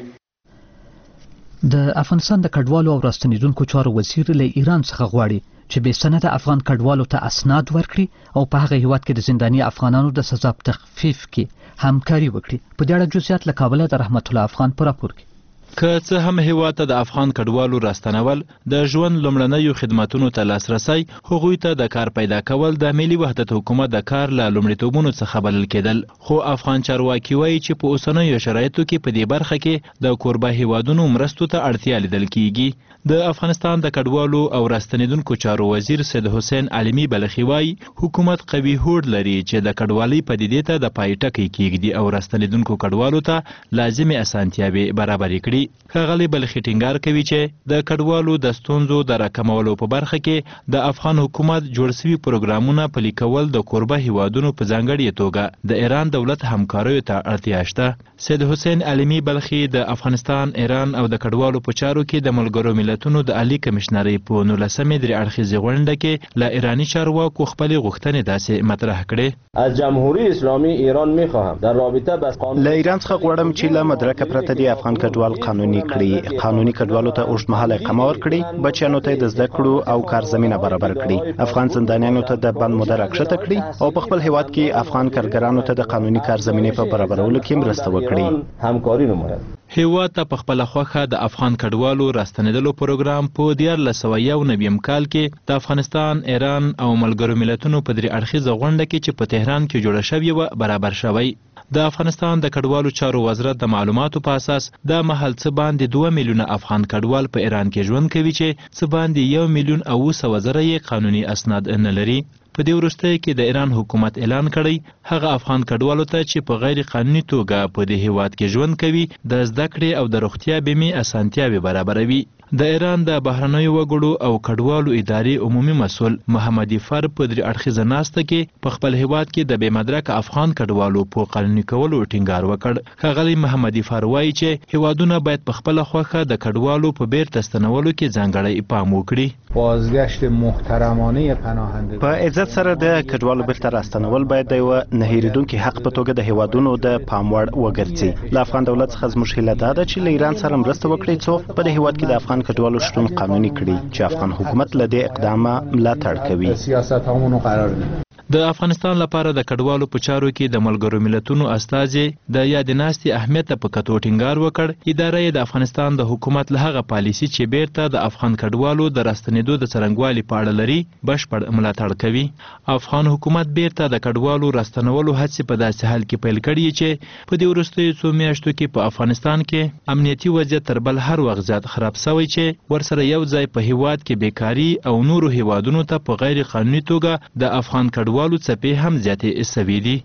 د افغانستان د کډوالو او راستنیدونکو چارو وزیر له ایران څخه غواړي چې بې سنده افغان کډوالو ته اسناد ورکړي او په هغه هیواد کې د زنداني افغانانو د سزا په تخفیف کې همکاري وکړي. په دې اړه جزئیات له کابله د رحمت الله افغان په راپور کې. که څه هم هیواد ته د افغان کډوالو راستنول د ژوند لومړنیو خدماتونو ته لاسرسی هغوی ته د کار پیدا کول د ملي وحدت حکومت د کار له لومړیتوبونو څخه بلل کېدل، خو افغان چارواکي وایي چې په اوسنیو شرایطو کې په دې برخه کې د کوربه هیوادونو مرستو ته اړتیا لیدل کیږي. د افغانستان د کډوالو او راستنیدونکو چارو وزیر سید حسین علمی بلخي وایي حکومت قوي هوډ لري چې د کډوالۍ پدیدې ته د پای ټکی کیږدي او راستنیدونکو کډوالو ته لازمي اسانتیاوې برابرې کړي. ښاغلي بلخي ټینګار کوي چې د کډوالو د ستونزو د راکمولو په برخه کې د افغان حکومت جوړ شوي پروګرامونه پلي کول د کوربه هیوادونو په ځانګړې توګه د ایران دولت همکاریو ته اړتیا شته. سید حسین علمی بلخي د افغانستان، ایران او د کډوالو په چارو کې د ملګرو ملتونو د عالی کمشنرۍ په نولسمې درې اړخیزې غونډه کې له ایراني چارواکو خپلې غوښتنې داسې مطرح کړې. از جمهوری اسلامی ایران میخواهم در رابطه بس له ایران څخه غواړم چې له مدرکه پرته د افغان کډوال قانوني کړي، قانوني کډوالو ته اوږدمهاله اقامه ورکړي، بچیانو ته د زده کړو او کار زمینه برابر کړي، افغان زندانیانو ته د بند موده راکښته کړي او په خپل هیواد کې افغان کارګرانو ته د قانوني کار زمینې په برابرولو کې مرسته وکړي. همکاري نماید. هیواد ته په خپله خوښه د افغان کډوالو راستنېدلو پروګرام په دیارلس سوه یو نویم کال کې د افغانستان، ایران او ملګرو ملتونو په درې اړخیزه غونډه کې چې په تهران کې جوړه شوې وه برابر شوی. د افغانستان د کډوالو چارو وزارت د معلوماتو په اساس دا مهال څه باندې دوه میلیونه افغان کډوال په ایران کې ژوند کوي چې څه باندې یو میلیون او اوه سوه زره یې قانوني اسناد نه لري. په دې وروستیو کې د ایران حکومت اعلان کړی هغه افغان کډوالو ته چې په غیر قانوني توګه په دې هیواد کې ژوند کوي د زده کړې او د روغتیا بیمې اسانتیاوې برابروي. د ایران د بهرنیو وګړو او کډوالو ادارې عمومي مسؤل محمدي فر په درې اړخیزه ناسته کې په خپل هیواد کې د بې مدرکه افغان کډوالو په قانوني کولو ټینګار وکړ. ښاغلي محمدي فر وایي چې هیوادونه باید په خپله خوښه د کډوالو په بیرته ستنولو کې ځانګړی پام وکړي. بازگشت محترمانه پناهندگان په عزت سره د کډوالو بیرته راستنول باید د یوه نه هېرېدونکي حق په توګه د هیوادونو د پام وړ وګرځي. له افغان دولت څخه زموږ هیله دا ده چې له ایران سره مرسته وکړي څو په دې هیواد کې د افغان کډوالو شتون قانوني کړي چې افغان حکومت له دې اقدامه ملاتړ کوي. سیاستامونو قرار دي. د افغانستان لپاره د کډوالو په چارو کې د ملګرو ملتونو استازي د یادې ناستې اهمیت په کتو ټینګار وکړ. اداره یې د افغانستان د حکومت له هغه پالیسي چې بیرته د افغان کډوالو د راستنېدو د څرنګوالي په اړه لري بشپړ ملاتړ کوي. افغان حکومت بیرته د کډوالو راستنولو هڅې په داسې حال کې پیل کړي چې په دې وروستیو څو میاشتو کې په افغانستان کې امنیتي وضعیت تر بل هر وخت زیات خراب شوی چې ورسره یو ځای په هیواد کې بیکاري او نورو هیوادونو ته په غیر قانوني توګه د افغان کډوالو څپې هم زیاتې شوي دي.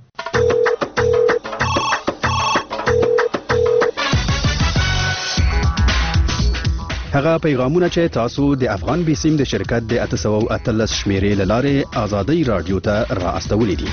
هغه پیغامونه چې تاسو د افغان بیسیم د شرکت د اته سوه او اتلس شمیرې له لارې ازادۍ رادیو ته را استولي دي.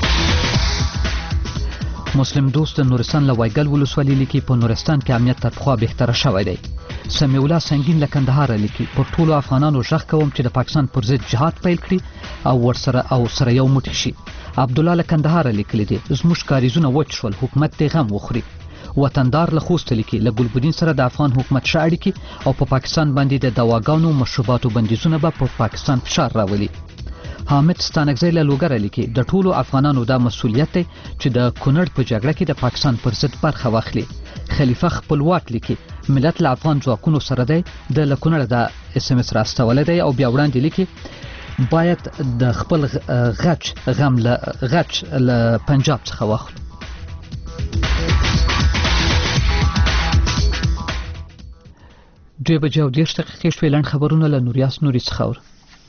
مسلم دوست نورستان له وایګل ولسوالۍ لیکي په نورستان کې امنیت تر پخوا بهتره شوی دی. سمیع الله سنگین له کندهار لیکي پر ټولو افغانانو ژغ کوم چې د پاکستان پر ضد جهاد پیل کړي او ورسره او سره یو موټی شي. عبد الله له کندهار لیکلی دی زموږ کاریزونه وچ شول، حکومت دې غم وخوري. وطندار له خوست لیکي له ګلبدین سره د افغان حکومت ښه اړیکې او په پاکستان باندې د دواګانو مشروباتو بندیزونه به په پاکستان فشار راولي. حامد ستانکزی له لوګره لیکي د ټولو افغانانو دا مسولیت دی چې د کونړ په جګړه کې د پاکستان پر ضد برخه واخلي. خلیفه خپلواک لیکي ملت له افغان ځواکونو سره دی، د له کونړ د اس ام اس راستولی دی او بیا وړاندې لیکي باید د خپل غچ غم له غچ له پنجاب څخه واخلو. دوی بجې او دېرش دقیقې شوې. لنډ خبرونه له نوریاس نوري څخه اورو.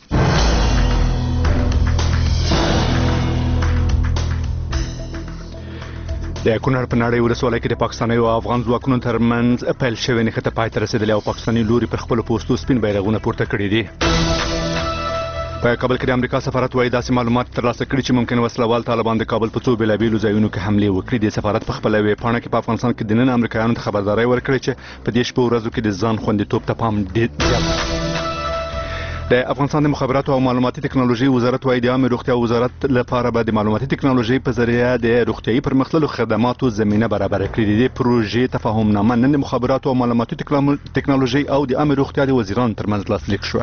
د کونړ په نړۍ ولسوالۍ کې د پاکستاني او افغان ځواکونو ترمنځ پیل شوې نښته پای ته رسېدلې او پاکستاني لوري پر خپلو پوستو سپین بیرغونه پورته کړي دي. په کابل کې د امریکا سفارت وايي داسې معلومات ترلاسه کړي چې ممکن وسلوال طالبان د کابل په څو بېلابېلو ځایونو کې حملې وکړي. د سفارت په خپله ویبپاڼه کې په افغانستان کې دننه امریکایانو ته خبرداری ورکړې چې په دې شپو ورځو کې د ځان خوندیتوب ته پام ډېر زیات. د افغانستان د مخابراتو او معلوماتي ټکنالوژي وزارت وايي د عامه روغتیا وزارت لپاره به د معلوماتي ټکنالوژي په ذریعه د روغتیايي پرمختللو خدماتو زمینه برابره کړي. د پروژې تفاهمنامه نن د مخابراتو او معلوماتي ټکنالوژي او د عامه روغتیا د وزیرانو ترمنځ لاسلیک شوه.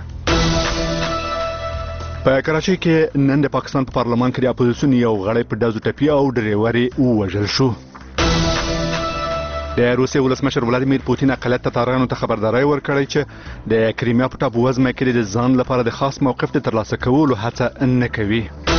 په کراچۍ کې نن د پاکستان په پا پارلمان کې د اپوزیسیون یو غړی په ډزو ټپي او ډریوري ووژل شو. د روسیې ولسمشر ولادیمیر پوتین اقلیت تاتارانو ته خبرداری ورکړی چې د کریمیا په ټاپووزمه کې د ځان لپاره د خاص موقف د ترلاسه کولو هڅه نه کوي.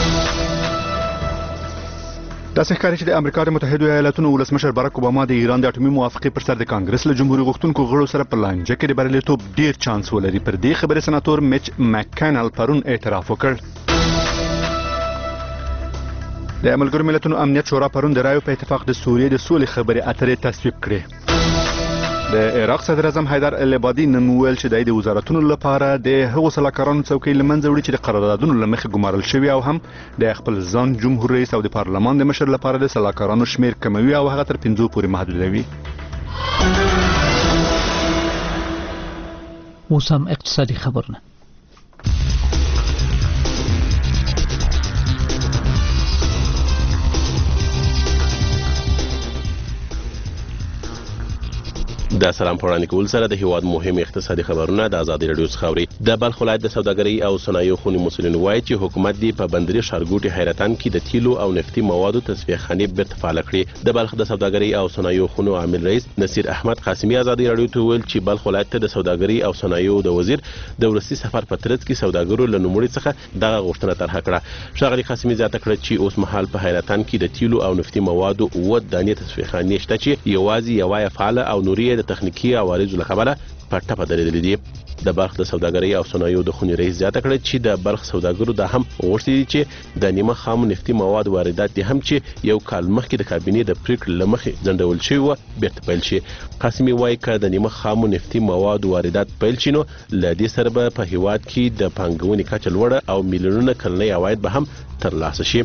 داسې ښکاري چې د امریکا د متحدو ایالاتونو ولسمشر باراک اوباما د ایران د اټومي موافقې پر سر د کانګرس له جمهوریت غوښتونکو غړو سره په لانجه کې د بریالیتوب ډیر چانس ولري. پر دې خبرې سناتور میچ مککنل پرون اعتراف وکړ. د ملګرو ملتونو امنیت شورا پرون د رایو په اتفاق د سوریې د سولې خبرې اترې تصویب کړې. د عراق صدر اعظم حیدر العبادي نن وویل چې د وزارتونو لپاره د هغو سلاکارانو څوکۍ له منځه وړي چې د قراردادونو له مخې ګمارل شوي او هم د خپل ځان جمهور رئیس او د پارلمان د مشر لپاره د سلاکارانو شمیر کموي او هغه تر پنځو پورې محدودوي. اوس هم اقتصادي خبرونه. د سلام پوړاندې کول سره د هیواد مهم اقتصادي خبرونه د ازادي رادیو څخه اوري. د بلخ ولایت د سوداګرۍ او صنایعو خونې مسؤلین وایي چې حکومت دی په بندري ښارګوټي حیرتان کې د تیلو او نفتي موادو تصفیه خانې بیرته فعاله کړې. د بلخ د سوداګرۍ او صنایعو خونو عامل رئیس نصیر احمد قاسمي ازادي رادیو ته ویل چې بلخ ولایت ته د سوداګرۍ او صنایعو د وزیر د ورستي سفر په ترڅ کې سوداګرو له نوموړي څخه دغه غوښتنه طرحه کړه. ښاغلي قاسمي زیاته کړه چې اوس مهال په حیرتان کې د تیلو او نفتي موادو اووه دانې تصفیه خانې شته چې یوازې یوه یې فعاله او نورې د تخنیکي عوارضو له کبله په ټپه درېدلې دي. د بلخ د سوداګرۍ او صنایعو د خونې رئیس زیاته کړه چې د بلخ سوداګرو دا هم غوښتي دي چې د نیمه خامو نفتي مواد واردات دي هم چې یو کال مخکې د کابینې د پریکړې له مخې ځنډول شوي وه بیرته پیل شي. قاسمي وایي که د نیمه خامو نفتي مواد واردات پیل شي نو له دې سره به په هیواد کې د پانګونې کچه لوړه او میلیونونه کلنی عواید به هم ترلاسه شي.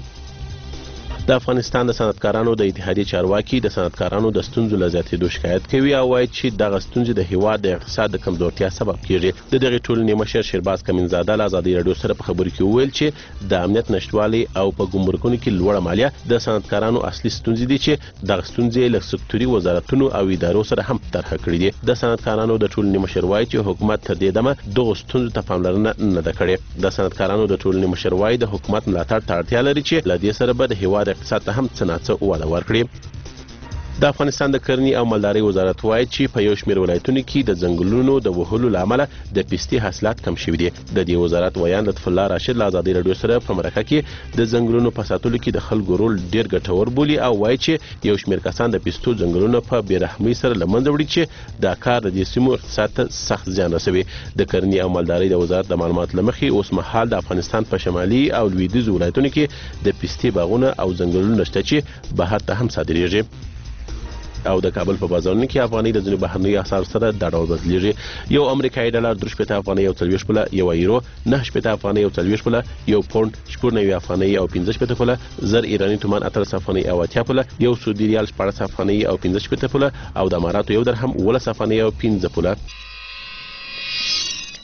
د افغانستان د صنعتکارانو د اتحادیې چارواکي د صنعتکارانو د ستونزو له زیاتېدو شکایت کوي او وایي چې دغه ستونزې د هیواد د اقتصاد د کمزورتیا سبب کیږي. د دغې ټولنې مشر شیرباز کمینزاده له ازادي راډیو سره په خبرو کې وویل چې د امنیت نشتوالي او په ګمرکونو کې لوړه مالیه د صنعتکارانو اصلي ستونزې دي چې دغه ستونزې له سکتوري وزارتونو او ادارو سره هم طرحه کړي دي. د صنعتکارانو د ټولنې مشر وایي چې حکومت تر دې دمه دغو ستونزو ته پاملرنه نه ده کړې. د صنعتکارانو د ټولنې مشر وایي د حکومت ملاتړ ته اړتیا لري چې له دې سره به د هیواد اقتصاد ته هم څه څه وده ورکړي. د افغانستان د کرنې او مالدارۍ وزارت وایي چې په یو شمېر ولایتونو کې د ځنګلونو د وهلو له امله د پستې حاصلات کم شوي دي. د دې وزارت ویان لطف الله راشد له ازادي راډیو سره په مرکه کې د ځنګلونو په ساتلو کې د خلکو رول ډیر ګټور بولي او وایي چې یو شمېر کسان د پستو ځنګلونه په بې رحمۍ سره له منځه وړي چې دا کار د دې سیمو اقتصاد ته سخت زیان رسوي. د کرنې او مالدارۍ د وزارت د معلوماتو له مخې اوس مهال د افغانستان په شمالي او لویدیځو ولایتونو کې د پستې باغونه او ځنګلونه شته چې بهر ته هم صادریږي. او د کابل په بازارونو کې افغانۍ د ځینو بهرنیو اسعارو سره دا ډول بدلیږي. یو امریکایي ډالر درې شپېته افغانۍ او څلوېښت پوله، یو یورو نهه شپېته افغانۍ او څلوېښت پوله، یو پونډ شپږ نوي افغانۍ او پنځه شپېته پوله، زر ایراني تومان اتلس افغانۍ او اتیا پوله، یو سعودي ریال شپاړس افغانۍ او پنځه شپېته پوله او د اماراتو یو درهم اوولس افغانۍ او پنځه پوله.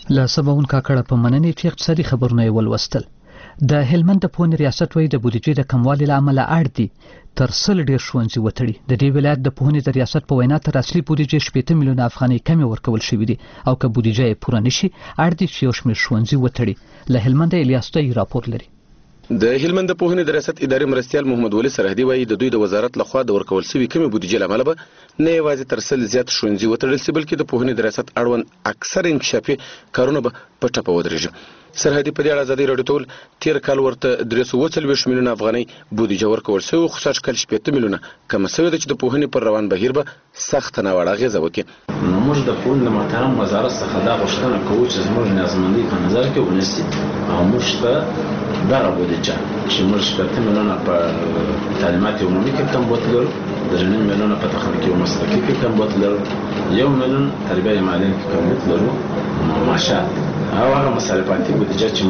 له سباون کاکړه په مننې چې اقتصادي خبرونه یې ولوستل. د هلمند د پوهنې ریاست وایي د بودیجې د کموالي له امله اړ دي تر سل ډیر ښوونځي وتړي. د دې ولایت د پوهنې د ریاست په وینا تر اصلي بودیجې شپېته میلیونه افغانۍ کمې ورکول شوې دي او که بودیجه یې پوره نشي اړ دي چې یو شمېر ښوونځي وتړي. له هلمند الیاس دوی راپور لري. د هلمند د پوهنې د ریاست اداري مرستیال محمد ولی سرحدي وایي د دوی د وزارت لخوا د ورکول شوې کمې بودیجې له امله به نه یوازې تر سل زیات ښوونځي وتړل شي بلکې د پوهنې د ریاست اړوند اکثر انکشافي کارونه به په ټپه ودرېږي. سرحدي په دې اړه ازادي راډیو ته ویل تیر کال ورته درې سوه څلوېښت میلیونه افغانۍ بودیجه ورکول شوې خو سږ کال شپېته میلیونه کمه شوې ده چې د پوهنې پر روان بهیر به سخته ناوړه اغېزه وکړي. موږ د پوهنې د محترم وزارت څخه دا غوښتنه کوو چې زموږ نیازمندۍ په نظر کې ونیسي او موږ ته دغه بودیجه چې موږ شپېته میلیونه په تعلیمات عمومي کې کم بوتلل، درې نیم میلیونه په تخنیکي او مسلکي کې کم بوتلل، یو میلیون تربیه مالي کې کم بوتلل معاشات او هغه مصرفاتي بودیجه چې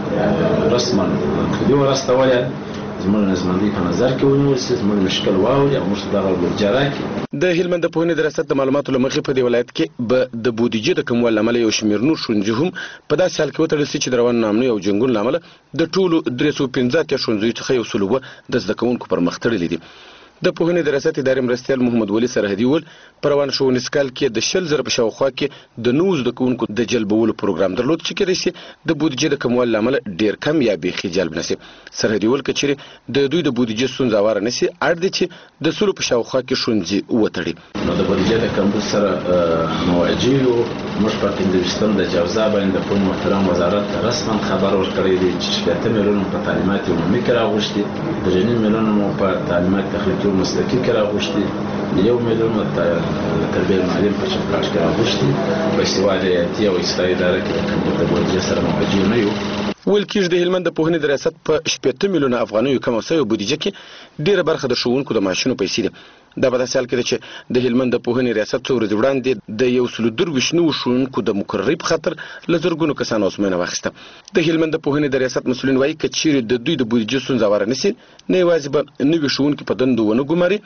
موږ رسما کلیو راستولې زموږ نیازمندۍ په نظر کې ونیول شي، زموږ مشکل واوري او موږ دغه بودیجه راکړي. د هلمند د پوهنې د ریاست د معلوماتو له مخې په دې ولایت کې به د بودیجې د کموالي له امله یو شمېر نور ښوونځي هم په داسې حال کې وتړل شي چې د روانو نامنیو او جنګونو له امله د ټولو درې سوه پنځه اتیا ښوونځیو څخه یو سل اووه د زده کوونکو پر مخ تړلي دي. د پوهنې د ریاست اداري مرستیال محمد ولی سرحدي وویل په روان ښوونیز کال کې د شل زره په شاوخوا کې د نوو زده کوونکو د جلبولو پروګرام درلود چې کېدای شي د بودیجې د کموالي له امله ډېر کم یا بیخي جلب نه شي. سرحدي وویل که چیرې د دوی د بودیجې ستونزه هواره نه شي اړ دی چې د سلو په شاوخوا کې ښوونځي وتړي. نو د بودیجې د کمبود سره مواجه یو. موږ په پنځه ویشتم د جوزا باندې د پوهنې محترم وزارت رسما خبر ورکړی دی چې شپېته میلیونه په تعلیمات عمومي کې راغوښتي، درې نیم میلیونه مو په تعلیمات تخنیکي او مسلکي کې راغوښتي، یو میلیون تربیه مالي په چوکاټ کې راغوښتي. باسواده هیاتي او اصلاحي اداره کې د کمبود د بودیجې سره مواجه نه یو. ویل کېږي د هلمند د پوهنې د ریاست په شپېته میلیونه افغانیو کمه شوې بودیجه کې ډېره برخه د ښوونکو د معاشونو پیسې دي. دا په داسې حال کې ده چې د هلمند د پوهنې ریاست څو ورځې وړاندې د یو سلو درویشت نوو ښوونکو د مقررۍ په خاطر له زرګونو کسانو ازموینه واخیسته. د هلمند د پوهنې د ریاست مسؤلین وایي که چیرې د دوی د بودیجې ستونزه هواره نه شي نه یوازې به نوي ښوونکي په دندو ونه ګماري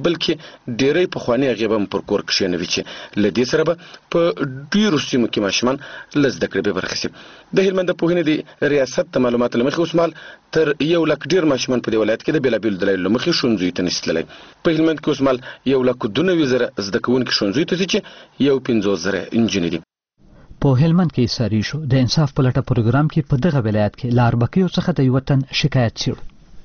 بلکې ډېری پخواني هغې به هم پر کور کښېنوي چې له دې سره به په ډېرو سیمو کې ماشومان له زده کړې بې برخې شي. د هلمند د پوهنې د ریاست د معلوماتو له مخې اوس مهال تر یو لک ډېر ماشومان په دې ولایت کې د بېلابېلو دلایلو له مخې ښوونځیو ته نشي تللی. په هلمند کې اوس مهال یو لک دوه نوي زره زده کوونکي ښوونځیو ته ځي چې یو پنځوس زره نجونې دي. په هلمند کې ساری شو د انصاف په لټه پروګرام کې په دغه ولایت کې له اربکیو څخه د یو تن شکایت څېړو.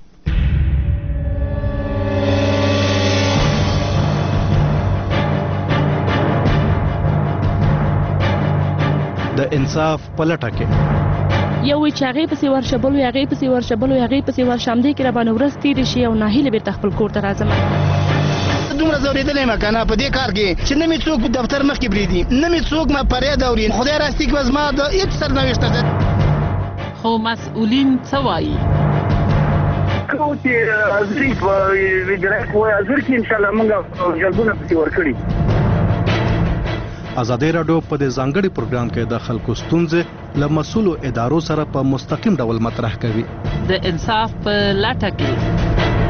د انصاف په لټه کې یو وی چې هغې پسې ورشه بل وی هغې پسې ورشه بل وی هغې پسې ورشه همدې کې راباندې ورځ تېرې شي او ناهیلې بېرته خپل کور ته راځم. دومره ځورېدلی یم که نه په دې کار کې چې نه مې څوک دفتر مخکې پرېږدي نه مې څوک ما فریاد اوري. خدای راستي که زما د هېڅ سرنوشت ته خو مسؤلین څه وایي؟ کوم چې حاضري په وجرایت وایي حاضر کې انشاءالله موږ جلبونه پسې ورکړي. ازادي راډیو په دې ځانګړي پروګرام کې د خلکو ستونزې له مسؤلو ادارو سره په مستقیم ډول مطرح کوي. د انصاف په لټه کې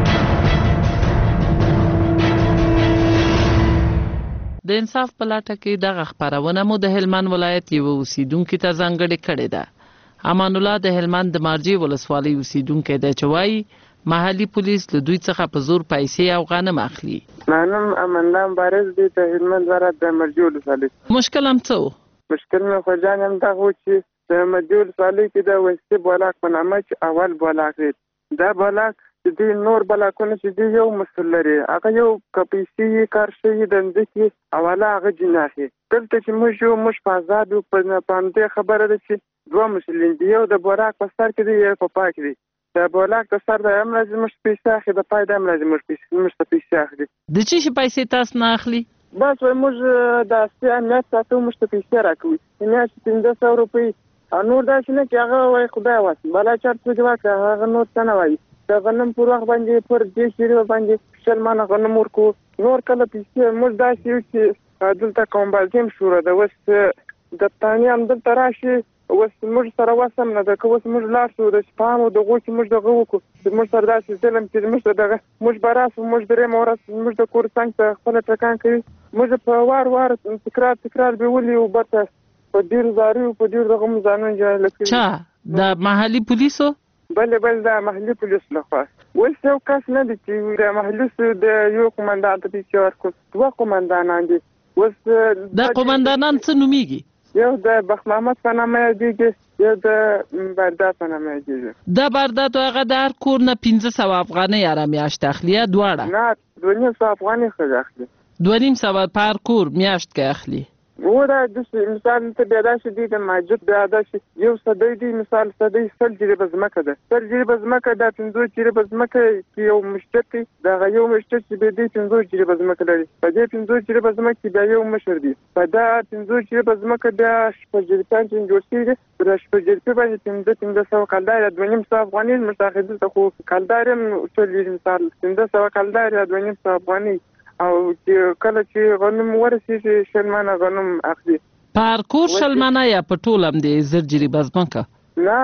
د انصاف په لټه کې دغه خپرونه مو د هلمند ولایت یو اوسیدونکي ته ځانګړې کړې ده. امان الله د هلمند د مارجې ولسوالۍ اوسیدونکی دی چې وایي محلي پولیس له دوی څخه په زور پیسې او غنم اخلي. منم امان الله مبارز دی د هلمند ولایت د مارجې ولسوالۍ. مشکل هم څه و؟ مشکل مې خو جان هم دغه و چې د مارجې ولسوالۍ کې د وسطي بلاک په نامه چې اول بلاک دی. دا بلاک چې دوی نور بلاکونه چې دوی یو مسؤل لري هغه یو که پیسې کار شوي د ځمکې حواله هغه جناح یې. دلته چې موږ یو موږ په ازاد یو په همدې خبره ده چې دوه مسؤلین دي، یو د بلاک په سر کې دی یو په پای کې دی. د بلاک د سر د هم راځي موږ پیسې اخلي، د پای د هم راځي موږ ته پیسې اخلي. د څه شي پیسې تاسو نه اخلي؟ بس وایي موږ د اصلي امنیت ساتو موږ ته پیسې راکوي میاشتې پنځه سوه روپۍ. نور داسې نه چې هغه وایي خدای واسي بلا چارت پکې واکړه هغه نور څه نه وایي. د غنم پر وخت باندې پر دې شیرې باندې شل مانه غنم ورکو. نور کله پیسې موږ داسې یو چې دلته کومبازي هم شوره ده اوس د تانې هم دلته راشي اوس موږ سره وس هم نه ده که اوس موږ لاړ شو د شپانو دغو چې موږ دغه وکړو چې موږ سره داسې ظلم چې موږ ته دغه موږ به راسو موږ درېیمه ورځ موږ د کور څنګ ته خپله ټکان کوي. موږ په وار وار تکرار تکرار بیولي او برته په ډېر زاریو په ډېر دغه ځانونه جوړ کړي. چا د محلي پولیسو؟ بلې بل د محلي پولیسو لخوا. اوس یو کس نه دی چې د محلي د یو قومندان ته پیسې ورکړو، دوه قومندانان دي. اوس دا قومندانان څه نومیږي؟ یو د بخت محمد په نامه یادېږي، یو د برداد په نامه یادېږي. دا برداد هغه د هر کور نه پنځه سوه افغانۍ هره میاشت اخلي یا دواړه؟ نه دوه نیم سوه افغانۍ ښځه اخلي. دوه نیم سوه په هر کور میاشت کې اخلي. و دا داسې مثال ته بیا داسې دی د ماجد بیا داسې یو صدی دی، مثال صدی سل جریبه ځمکه ده، سل جریبه ځمکه دا پنځوس جریبه ځمکه کې یو مشتر دی، دغه یو مشتر چې بیا دی پنځوس جریبه ځمکه لري، په دې پنځوس جریبه ځمکه کې بیا یو مشر دی، په دا پنځوس جریبه ځمکه بیا شپږ جریبان چې جوړ شوي دي، پر شپږ جریبې باندې پنځه پنځه سوه کلدار یا دوه نیم سوه افغانۍ مشاخص ته خو کلدار هم ټول مثال پنځه سوه کلدار یا دوه نیم سوه افغانۍ، او چې کله چې غنم ورسېږي شل منه غنم اخلي. په هر کور شل منه یا په ټول هم دی زر جریبه ځمکه؟ نه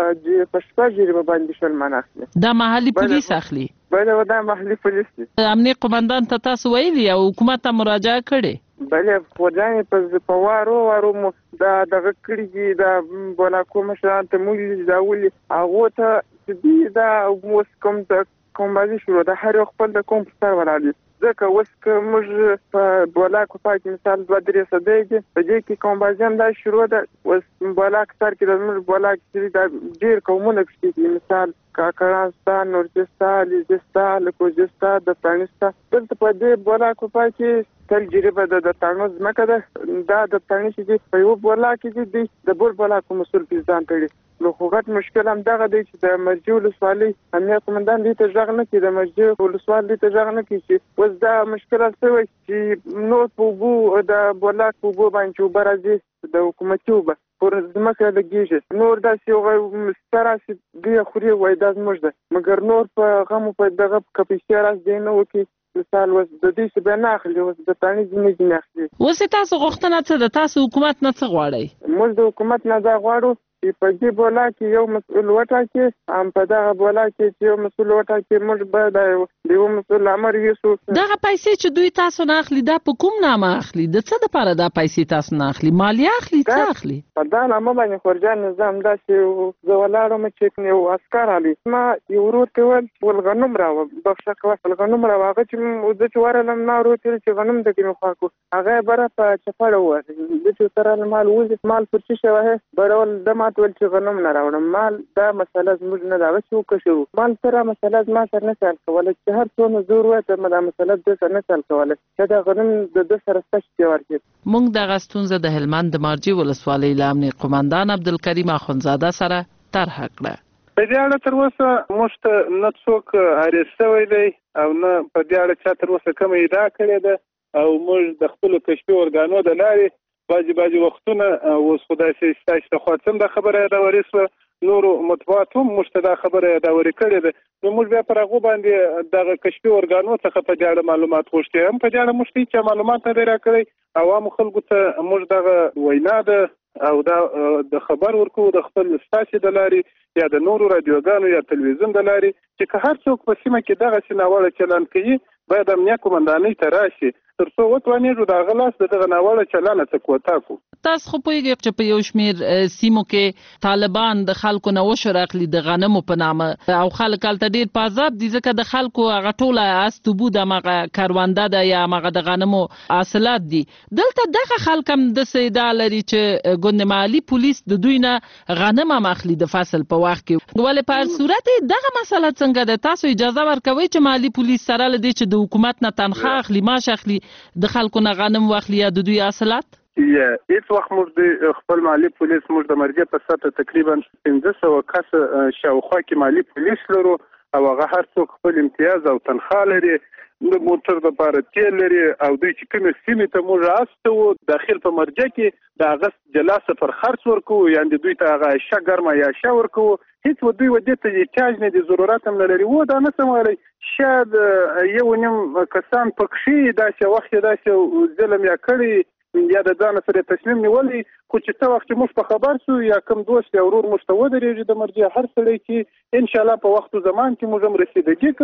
په شپږ جریبه باندې شل منه اخلي. دا محلي پولیس اخلي؟ بله دا محلي پولیس دی. امنیه قومندان ته تاسو ویلي او حکومت ته مراجعه کړې؟ بلې فوجیانې په وارو وارو مو دا دغه کړي دي، دا بلاکو مشران ته موږ دا ولي هغو ته چې دوی دا اوس کوم د کومبازي شروع ده، هر یو خپل د کوم په سر ولاړ دي. ځکه اوس که موږ په بولاک په کې مثال دوه درې صدۍ دي، په دې کې کومبازي هم دا شروع ده. اوس بولاک سر کې د زموږ بولاک چې دا ډېر قومونه پکې دي، مثال کاکړستان، نورستان، لیزستان، لکوجستان، د پرانستا. دلته په دې بولاک په کې سل جریبه ده د تاڼو ځمکه ده، دا د تاڼې چې دي په یو بولاک کې دي د بل بولاک په مسؤل پیزدان کړي. نو خو غټ مشکل هم دغه دی چې د مرجع ولسوالۍ امنیه قومندان دې ته غږ نه کړي، د مرجع ولسوال دې ته غږ نه کړي چې اوس دا مشکل څه وي چې نور په اوبو د بولاک په اوبو باندې چې اوبه راځي د حکومتي اوبه پر ځمکه لګېږي، نور داسې یو ستراسې دوی خوري وایي دا زموږ ده، مګر نور په غمو په دغه که پیسې راس دی نه وکړي. مثال اوس د دوی څه بیا نه اخلي، اوس د تاڼې ځینې ځینې اخلي. اوس تاسو غوښتنه څه ده؟ تاسو حکومت نه څه غواړئ؟ موږ د حکومت نه دا غواړو چې په دې بولاک کې یو مسؤل وټاکي، هم په دغه بولاک کې چې یو مسؤل وټاکي، موږ باید د یو مسؤل امر یوسو. دغه پیسې چې دوی تاسو نه اخلي دا په کوم نامه اخلي؟ د څه دپاره دا پیسې تاسو نه اخلي؟ مالیه اخلي؟ څه اخلي؟ په دا نامه باندې خورجان نظام داسې زه ولاړم چې یو عسکر علي ما یو ورور ته ویل ول غنم راوه بخښه کوه غنم راوه، هغه چې زه چې ورغلم ما ورور ته چې غنم د کومې خوا کړو، هغه بره په چپړه ووهه، زه چې سره مال وځي مال پر څه شوی برول د ما ول چې غنم نه راوړم، مال دا مسله زموږ نه ده، هغه چې وکشو مال سره مسله زما سره نه چل کولی، چې هر څونه زور وایي ته دا مسله د سره نه چل کولی چې دا غنم د ده سره سته چې ورکړي. موږ دغه ستونزه د هلمند د مارجې ولسوالۍ له امنیه قومندان عبدالکریم اخندزاده سره طرحه کړه. په دې اړه تر اوسه موږ ته نه څوک اریست شوی دی او نه په دې اړه چا تر اوسه کومه ادعا کړې ده، او موږ د خپلو کشفي ارګانو د لارې بعضې بعضې وختونه اوس خو داسې ستاسو ته خوا څه دا خبره یادورې شوه، نورو مطبوعاتو هم موږ ته دا خبره یادورې کړې ده، نو موږ بیا پر هغو باندې دغه کشفي ارګانو څخه په دې اړه معلومات غوښتي، هم په دې اړه موږ ته هېچا معلومات نه دی راکړی. عوامو خلکو ته موږ دغه وینا ده او دا د خبر ورکوو د خپل ستاسې د لارې یا د نورو رادیوګانو یا تلویزیون د لارې چې که هر څوک په سیمه کې دغسې ناوړه چلند کوي باید امنیه قومندانۍ ته راشي تر څو وتوانېږو د هغه لاس د دغه ناوړه چلنه څه کوتا کړو. تاسو خو پوهېږئ چې په یو شمېر سیمو کې طالبان د خلکو نه عشر اخلي د غنمو په نامه، او خلک هلته ډېر په عذاب دي ځکه د خلکو هغه ټوله استوبو د همغه کرونده ده یا همغه د غنمو حاصلات دي. دلته دغه خلک هم داسې ادعا لري چې ګوند محلي پولیس د دوی نه غنم هم اخلي د فصل په وخت کې، ولې په هر صورت دغه مسله څنګه ده؟ تاسو اجازه ورکوئ چې محلي پولیس سره له دې چې د حکومت نه تنخواه اخلي، معاش اخلي، د خلکو نه غنم واخلي یا د دوی حاصلات؟ یا هیڅ وخت موږ د خپل مالي پولیس موږ د مرجع په سطحه تقریبا پنځه سوه کسه شاوخوا کې مالي پولیس لرو، او هغه هر څوک خپل امتیاز او تنخواه لري، د موټر دپاره تیل لري، او دوی چې کومې سیمې ته موږ استوو داخل په مرجع کې د هغه جلا سفر خرڅ ورکوو، یعنې دوی ته هغه عیشه ګرمه یا عیشه ورکوو، هیڅ و دوی و دې ته احتیاج نه دي، ضرورت هم نه لري. و دا نه سم ویلی شاید یو نیم کسان پکښې داسې وخت یې داسې ظلم یا کړی یا د ځانه سره تصمیم نیولی، خو چې څه وخت چې موږ په خبر سو یا کوم دوست یا ورور موږ ته ودرېږي د مرجع هر سړی چې انشاءالله په وخت و زمان کې موږ هم رسیدګي کوو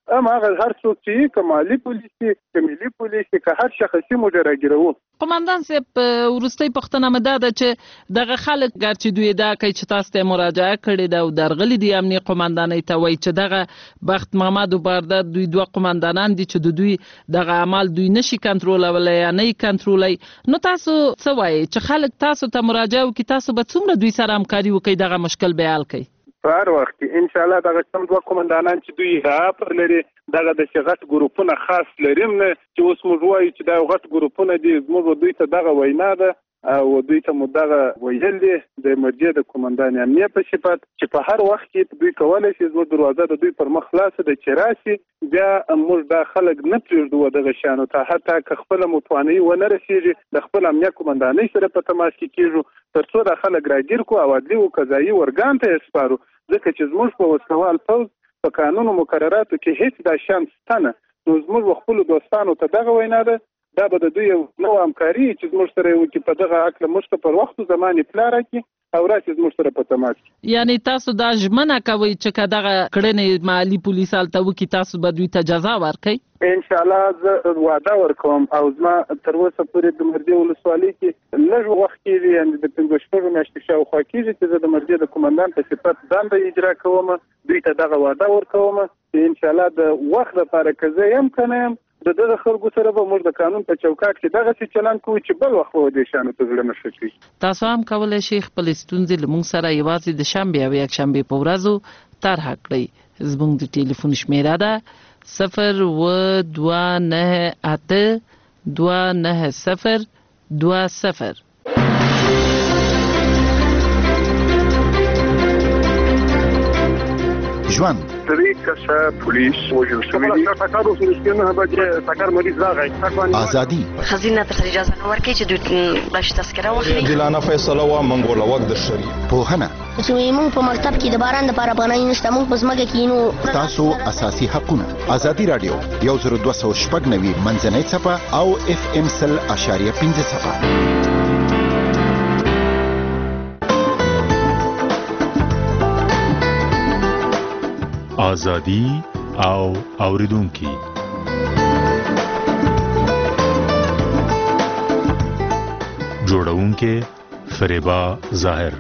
اما هغه هر څوک چې که مالي پولیسي که ملي پولیسي که هر شخصي موږ راګیرو. قومندان صاحب وروستۍ پوښتنه مې دا ده چې دغه خلک ګرچې دوی دا کوي چې تاسو ته مراجعه کړې ده او درغلي دي امنیه قومندانۍ ته وایي چې دغه بخت محمد او باردار دوی دوه قومندانان دي چې د دوی دغه عمل دوی نشي کنټرولولی یا نه یې کنټرولوي. نو تاسو څه وایي چې خلک تاسو ته مراجعه وکړي، تاسو به څومره دوی سره همکاري وکړئ دغه مشکل به حل کړئ؟ په هر وخت کې انشاءالله دغه کوم دوه قومندانان چې دوی راپر لري دغه د غټ ګروپونه خاص لریم نه چې اوس موږ وایو چې دا غټ ګروپونه دي، زموږ دوی ته دغه وینا ده او دوی ته مو دغه ویل دي د مرجع د قومندان امنیه په صفت چې په هر وخت کې دوی کولی شي زموږ دروازه د دوی پر مخ خلاصه ده چې راسي، بیا موږ دا خلک نه پرېږدو دغه شیانو ته، حتی که خپله مو توانایي ونه رسېږي د خپل امنیه قومندانۍ سره په تماس کې کېږو تر څو دا خلک راګیر کړو او عدلي او قضایي ارګان ته یې سپارو، ځکه چې زموږ په وسلوال پوځ په قانون او مقرراتو کې هیڅ دا شان شته نه. نو زموږ خپلو دوستانو ته دغه وینا ده، دا به د دوی یو نوع همکاري چې زموږ سره یې وکړي په دغه هکله موږ ته پر وخت زمان اطلاع راکړي او راشي زموږ سره په تماس کې. یعنې تاسو دا ژمنه کوئ چې که دغه کړنې محلي پولیس هلته وکړي تاسو به دوی ته جزا ورکړئ؟ انشاءالله زه وعده ورکوم او زما تر اوسه پورې د مرجع ولسوالۍ کې لږ وخت کېږي، یعنې د پنځه شپږو میاشتې شاوخوا کېږي چې زه د مرجع د قومندان په صفت دنده اجرا کوم، دوی ته دغه وعده ورکوم چې انشاءالله د وخت لپاره که زه یم که نه یم د دغه خلکو سره به موږ د قانون په چوکاټ کې دغسې چلند کوو چې بل وخت به دې شیانو ته زړه نه ښه کوي. تاسو هم کولی شئ خپلې ستونزې له موږ سره یوازې د شنبې او یکشنبې په ورځو طرحه کړئ. زموږ د ټلیفون شمیره ده صفر اووه دوه نهه اته دوه نهه صفر دوه صفر. ژوند درې کسه پولیس وژل شوي دي. ټکر وشو چې نه به ټکر مریض راغی. ازادي خزینه ته اجازه نه ورکړي چې دوی بلش تذکره واخلي. عادلانه فیصله و منګوله وخت د شری. پوهنه چې موږ په مکتب کې د باران لپاره پناه نشته، موږ په ځمکه کې نو تاسو اساسي حقونه. ازادي رادیو یو زر دوه سوه شپږ نوي منځنۍ څپه او اف ام سل اشاریه پنځه څپه. آزادی او اوریدونکي جوړونکي فریبا ظاهر.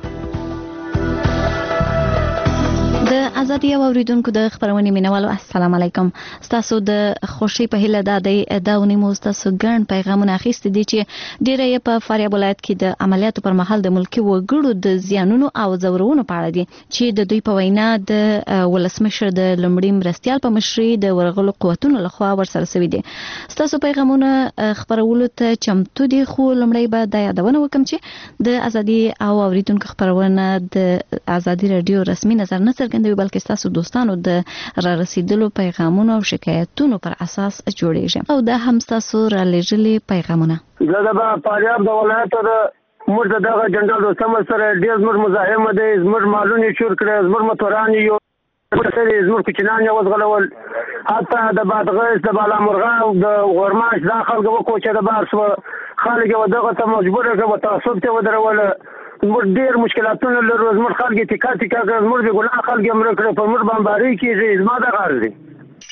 د ازادي او اوریدونکو د خبرونې مینوالو السلام علیکم. تاسو د خوشي په هیله د دې داونی مو تاسو ګڼ پیغامونه اخیستي دي چې ډیره یې په فاریاب ولایت کې د عملیاتو پر مهال د ملکی وګړو د زیانونو او زورونو په اړه دي چې د دوی په وینا د ولسمشر د لمړي مرستيال په مشري د ورغلو قوتونو لخوا ورسره سوي دي. تاسو پیغامونه خبرولو ته چمتو دي، خو لمړی به د یادونه وکم چې د ازادي او اوریدونکو خبرونه د ازادي رادیو رسمي نظر نه څرګندوي، بلکې تاسو دوستانو د را رسیدلو پیغامونو او شکایتونو پر اساس جوړیږي او دا هم تاسو را لېږلي پیغامونه. زه د فاریاب د ولایت د موږ دغه جنرال دوستم سره ډېر زموږ مزاحمه دی، زموږ مالونه چور کړی، زموږ موټران یو سره زموږ کوچنان یې وزغلول، حتی د بادغیس د بالامرغه د غورماش دا خلک وکوچه د بار شوه، خلک یې دغه ته مجبور کړه تعصب ته ودروله. زموږ ډېر مشکلاتونه لرو، زموږ خلک یې ټیکا ټیکا کړه، زموږ بې ګناه خلک یې مړه کړه، پر موږ بمباري کېږي. زما دغه عرض دی.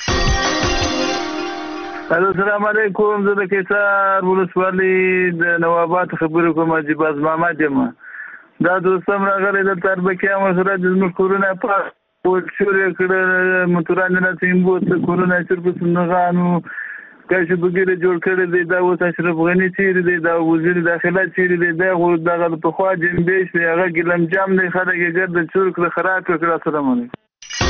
السلام علیکم. زه د کیسار ولسوالۍ د نواباد خبرې کوم، عجیب از محمد یم. دا دوستم راغلی دلته اربکیان ورسره د زموږ کورونه پاک شور یې کړه، موټران یې راسې بوتله، کورونه یې چرګ سندغانو کاشي بګیره جوړ کړی دی. دا اوس اشرف غني چیرې دی، دا وزیر داخله چیرې دی، دا خو دغه پخوا جنبې شوې، هغه ګیلم جام دی، خلک یې ګرده چور کړه، خراب یې کړه. السلام علیکم.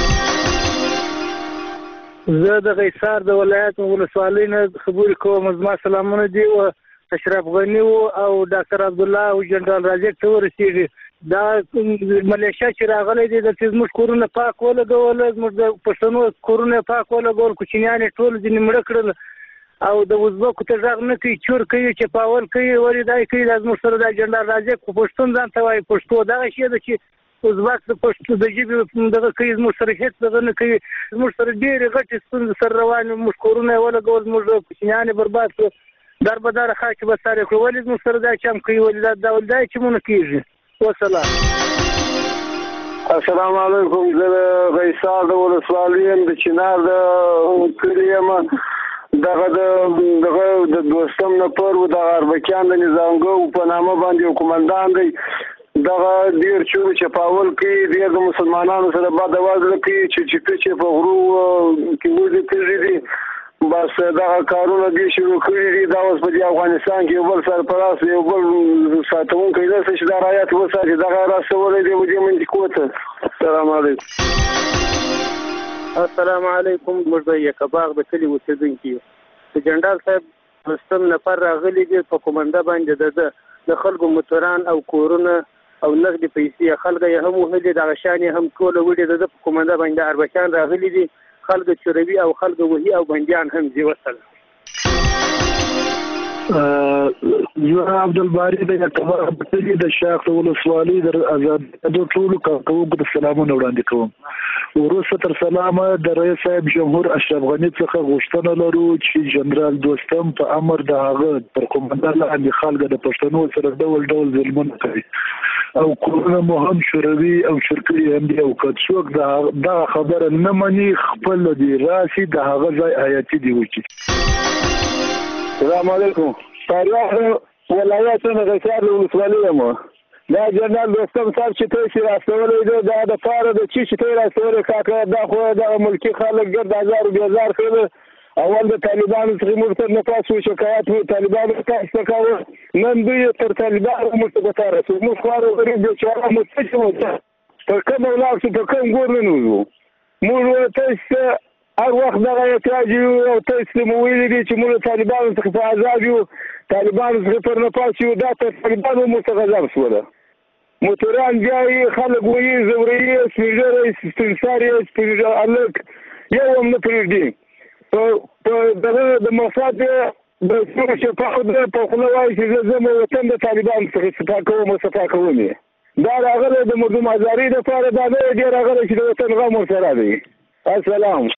زه د قیصار د ولایت ولسوالۍ نه خبرې کوم. زما سلامونه دي و اشرف غني او ډاکټر عبدالله او جنرال رازق ته ورسېږي. دا ملیشیا چې راغلی دی د زموږ کورونه پاک ولګول، زموږ د پښتنو کورونه پاک ولګول، کوچنیان یې ټول ځینې مړه کړل او د ازبکو ته غږ نه کوي، چور کوي، چپاول کوي، ولې دا کوي. دا زموږ سره د جنرال رازق خو پښتون ځان ته وایي، پښتو دغه شی ده چې ازبک د پښتو د ژبې دغه کوي، زموږ سره هېڅ دغه نه کوي. زموږ سره ډېرې غټې ستونزې سره روانې، موږ کورونه یې ولګول، زموږ کوچنیان یې برباد کړو، در به داره خاکې به سارې کړو. ولې زموږ سره دا چم کوي، ولې دا ډول دا چمونه کېږي. وسلام. السلام علیکم. زه غیصار د ولسوالۍ یم، د چنار د کلي یم. دغه د دغه د دوستم نفر و دغه اربکیان د نظامګو په نامه باندې یو قومندان دی. دغه ډېر چور چپاول کوي، ډېر د مسلمانانو سره بد وضع کوي چې چې چې په غرو کې وځي کېږي دي. بس دغه کارونه دې شروع کړي دي. دا اوس په دې افغانستان کې یو بل سرپرست یو بل ساتونکی دی چې دا رعایت وساتي. دغه راسولی دی دې منطقو ته. السلام علیکم. السلام علیکم. موږ د یکباغ د کلي اوسېدونکي یو. د جنرال صاحب رستم نفر راغلي دي په کومنده باندې د د خلکو موټران او کورونه او نغدې پیسې خلک یې هم وهلي، دغه شان یې هم ټوله وړي د په کومنده باندې اربکیان راغلي دي. خلک چوروي او خلک وهي او بندیان هم دي. وصل یوه عبدالباري د یکباغ د کلي د شاخ ولسوالۍ د ازادۍ د ټولو کارکوونکو د سلامونه وړاندې کوم. وروسته تر سلامه د رئیس صاحب جمهور اشرف غني څخه غوښتنه لرو چې جنرال دوستم په امر د هغه پر قومندان لاندې خلک د پښتنو سره ډول ډول ظلمونه کوي او کورونه مو هم شوروي او شرکړي هم دي. او که څوک دغه خبره نه مني خپل دی راسي د هغه ځای حیاتي دی وکړي. السلام علیکم. فاریاب ولایت د غیصار ولسوالۍ یم. دا جنرال دوستم صاحب چې پیسې راستولی دی دا د پاره د چې چې تی راستولی کاکه دا خو دغه ملکي خلک ګرد ازار و بېزار کړل. اول د طالبانو څخه موږ ته نفاس و شکایت و طالبانو تاسو کوه. نن دوی تر طالبانو موږ ته ګټه رسوي. موږ خواره غریب بیچاره موږ څه چې موږ په کوم ولاړ شو په کوم ګور نه نوځو. موږ ورته هر وخت دغه احتیاج یو او تاسو مو ویلي دي چې موږ طالبانو څخه په عذاب یو، طالبانو څخه پر نفاس یو. دا تر طالبانو مو څخه غضب شوله. موټران بیا یې خلک وایي زوري یې سپینږیری سپینسار یې سپینږیری هلک یو هم نه پرېږدي. په دغه د مفاد د سورو شفاو د په خوله وایي چې زه زما وطن د طالبانو څخه صفا کوم او صفا کوم یې. دا راغلی د مردم ازاري دپاره، دا نه دی راغلی چې د وطن غم ورسره دی. السلام.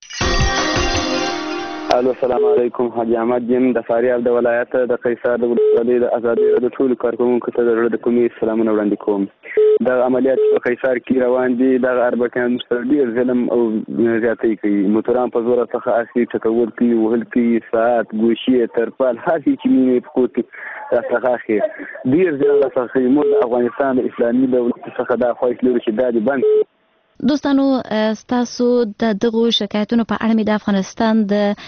الو السلام علیکم. حاجی احمد یم د فاریاب د ولایت د قیصار د ولسوالۍ د ازادۍ د ټولو کارکوونکو ته د زړه د کومې سلامونه وړاندې کوم. دغه عملیات په قیصار کې روان دي. دغه اربکیان سره ډېر ظلم او زیاتی کوي. موټران په زوره څخه اخلي، ټکول کوي، وهل کوي، ساعت، ګوشي، ترپال، هر څه چې مینې په کور کې راڅخه اخلي. ډېر زیات راڅخه کوي. موږ د افغانستان د اسلامي دولت څخه دا خواهش لرو چې دا دې بند کړي. دوستانو ستاسو د دغو شکایتونو په اړه مې د افغانستان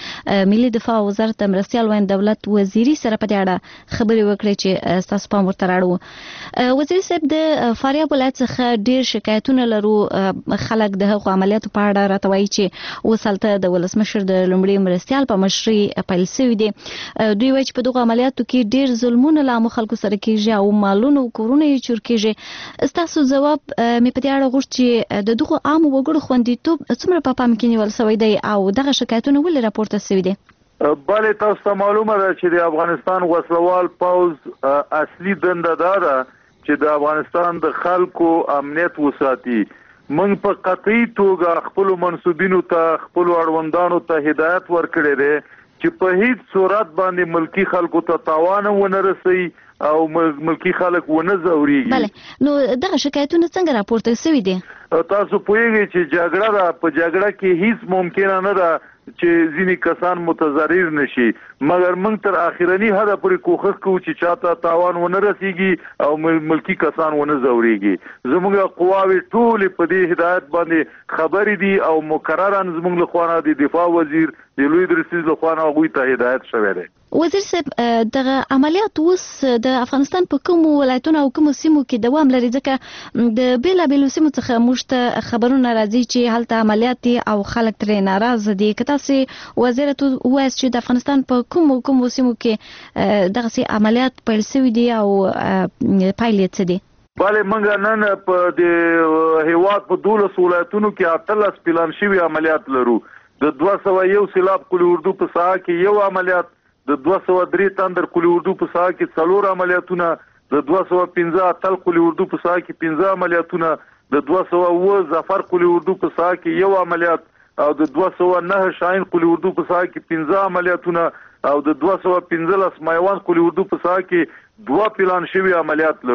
د ملي دفاع وزارت د مرستیال وین دولت وزیري سره په دې اړه خبرې وکړې چې ستاسو پام ورته راړو. وزیر صاحب د فاریاب ولایت څخه ډېر شکایتونه لرو. خلک د هغو عملیاتو په اړه راته وایي چې اوس هلته د ولسمشر د لومړي مرستیال په مشري پیل سوي دي. دوی وایي چې په دغو عملیاتو کې ډېر ظلمونه له عامو خلکو سره کېږي او مالونه او کورونه یې چور کېږي. ستاسو ځواب مې په دې اړه غوښت چې د دغو عامو وګړو خوندیتوب څومره په پام کې نیول سوی دی او دغه شکایتونه ولې راپورته سوي دي؟ بله تاسو ته معلومه ده چې د افغانستان وسلوال پوځ اصلي دنده دا ده چې د افغانستان د خلکو امنیت وساتي. موږ په قطعي توګه خپلو منصوبینو ته خپلو اړوندانو ته هدایت ورکړی دی چې په هیڅ صورت باندې ملکي خلکو ته تاوان ونه رسوي او ملکي خلک ونه ځورېږي. بله نو دغه شکایتونه څنګه راپورته سوي دي؟ تاسو پوهیږئ چې جګړه ده، په جګړه کې هیڅ ممکنه نه ده چې ځینې کسان متضرر نشي، مګر موږ تر اخرني حده پورې کوښښ کوو چې چاته تاوان ونه رسیږي او ملکي کسان ونه ځورېږي. زموږ قواوې ټولې په دې هدایت باندې خبرې دي او مقررا زموږ له خوا د دفاع وزیر د لوی درسیز له خوا هغوی ته هدایت شوی دی. وزیر صاحب دغه عملیات اوس د افغانستان په کومو ولایتونو او کومو سیمو کې دوام لري؟ ځکه د بېلابېلو سیمو څخه موږ ته خبرونه راځي چې هلته عملیات دي او خلک ترې ناراضه دي. که تاسو وزیر ته ووایاست چې د افغانستان په کومو کومو سیمو کې دغسې عملیات پیل سوي دي او پایلې یې څه دي؟ بله موږ نن په د هېواد په دولس ولایتونو کې اتلس پلان شوي عملیات لرو. د دوه سوه یو سیلاب قلي اردو په ساحه کې یو عملیات، د دوه سوه درې تندر قلي اردو په ساحه کې څلور عملیاتونه، د دوه سوه پنځه اتل قلي اردو په ساحه کې پنځه عملیاتونه، د دوه سوه اووه ظفر قلي اردو په ساحه کې یو عملیات او د دوه سوه نهه شاهین قلي اردو په ساحه کې پنځه عملیاتونه او د دوه سوه پنځلس میوند قلي اردو په ساحه کې دوه پلان شوي عملیات لرو.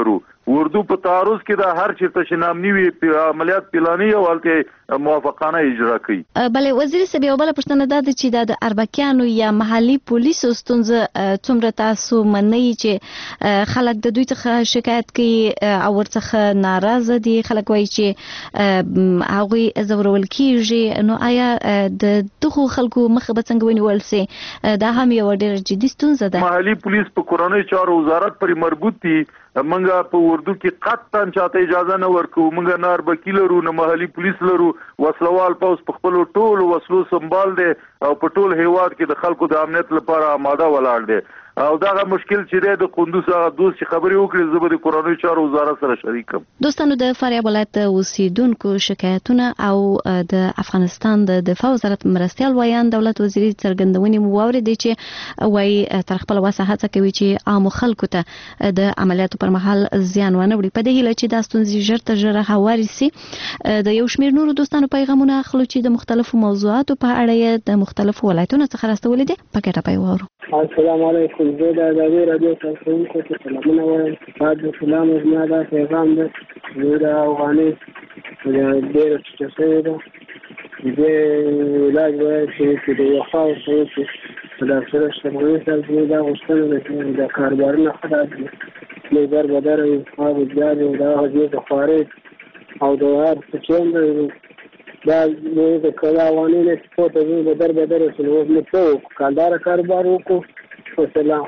اردو په تعرض کې دا هر چیرته چې نامني وي عملیات پلاني او هلته موافقانه اجرا کوي. بلې وزیر صاحب یو بل پوښتنه دا ده چې دا د اربکیانو یا محلي پولیسو ستونزه څومره تاسو منئ چې خلک د دوی څخه شکایت کوي او ورڅخه ناراضه دي، خلک وایي چې هغوی ځورول کیږي، نو آیا د دغو خلکو مخه به څنګه ونیول سي؟ دا هم یو ډېر جدي ستونزه ده. محلي پولیس په کورنیو چارو وزارت پورې مربوط دي. منګه په اردو کې قطعا چاته اجازه نه ورکو. منګه نه اربکی لرو نه محلي پولیس لرو. وسلوال پوس په خپل ټول وسلو سنبال دي او په ټول هیواد کې د خلکو د امنیت لپاره آماده ولاړ دي. او دا مشکل چې د قندوز هغه دوست چې خبرې وکړي زه به د کورنیو چارو وزارت سره شریکم. دوستانو د فاریاب ولایت اوسیدونکو شکایتونه او د افغانستان د دفاع وزارت مرستیال وایان دولت وزیر څرګندونې مو واورېدې چې وایي تر خپل وسه هڅه کوي چې عامو خلکو ته د عملیاتو پر مهال زیان ونه وړي. په دې هیله چې دا ستونزې ژر تر ژره هوارې سي. د یو شمېر نورو دوستانو پیغامونه اخلو چې د مختلفو موضوعاتو په اړه یې د مختلفو ولایتونو څخه راستولي دي. په ګټه پای واورو. السلام علیکم. زه د ازادي راډیو ټلویزیون ته سلامونه وایم. تاسو ته سلام او زما دا پیغام ده. زه د افغاني ډېر څه څه ده. زه علاج وایم چې د وفا او چې د سره شمولي سره دا غوښتنه ده چې د کاربارونه خلاص دي. نو در بدر او بجاد او دا غږی د خارج او د هر څه چې دا د کلاوانی له سپورت او بدر بدر سره نو څو کاندار کاروبار وکړو. سلام.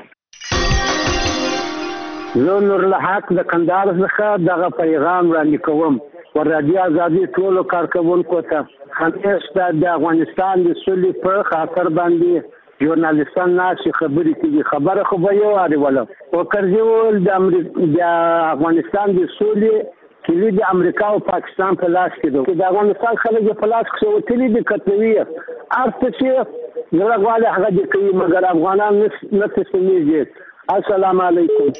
زه نور الحق د کندهار څخه دغه پیغام وړاندې کوم. ور رادیو ازادي ټولو کارکوونکو ته همیشه د افغانستان د سولې په خاطر باندې ژورنالیستان ناشي خبرې کوي. خبره خو به یو اړوله او کرځول د امریکا د افغانستان د سولې کلی د امریکا او پاکستان په لاس کې ده. د افغانستان خلک په لاس کې وتلي دي کتوي ارته چې زړه هغه دي کوي مګر افغانان نه تسلیږي. السلام علیکم.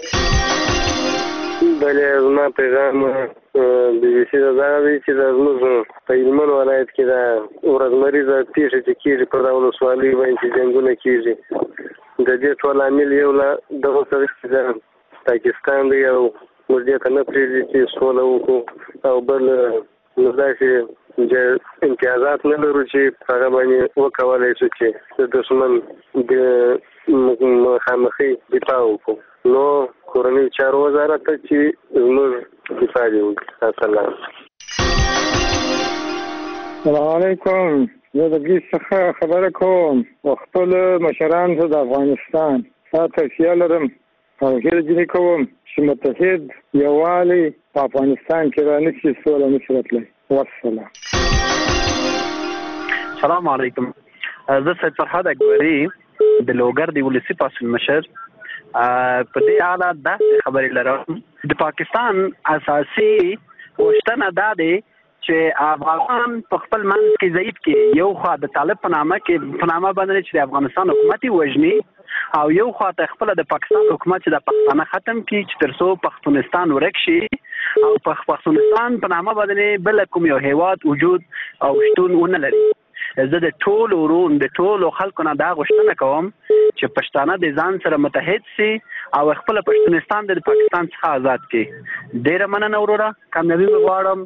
بلې زما پیغام د بي بي سي دا دی چې د زموږ په هلمند ولایت کې دا ورځمریزه پیښې چې کېږي په دا ولسوالۍ باندې چې جنګونه کېږي د دې ټول عامل یو له دغه سره چې د پاکستان دی او موږ دې ته نه پرېږدي چې سوله وکړو او بل نو داسې امتیازات نه لرو چې هغه باندې وکولی شو چې د دښمن د مخامخي دفاع وکړو. نو کورنیو چارو وزارت ته چې زموږ دفاع دې وکړي. السلام. السلام علیکم. زه د ګیس څخه خبره کوم. خپل مشران ته د افغانستان تا توصیه لرم او هیله ځینې کوم چې متحد یووالی په افغانستان کې رانشي سوله نشي راتلی. والسلام. السلام علیکم. زه سید فرهاد اکبري د لوګر د ولسي پاڅون مشر په دې اړه داسې خبرې لرم. د پاکستان اساسي غوښتنه دا دی چې افغان په خپل منځ کې ضعیف کې یو خوا د طالب په نامه کې په نامه باندې چې د افغانستان حکومت وژني او یو خوا ته خپل د پاکستان حکومت چې د پښتانه ختم کړي چې ترڅو پښتونستان ورک شي او په پښتونستان په نامه باندې بل کوم یو هیواد وجود او شتون ونه لري. زه د ټولو ورون د ټولو خلکو نه دا غوښتنه کوم چې پښتانه د ځان سره متحد سي او خپل پښتونستان د پاکستان څخه آزاد کړي. ډیره مننه وروره. کامیابي غواړم.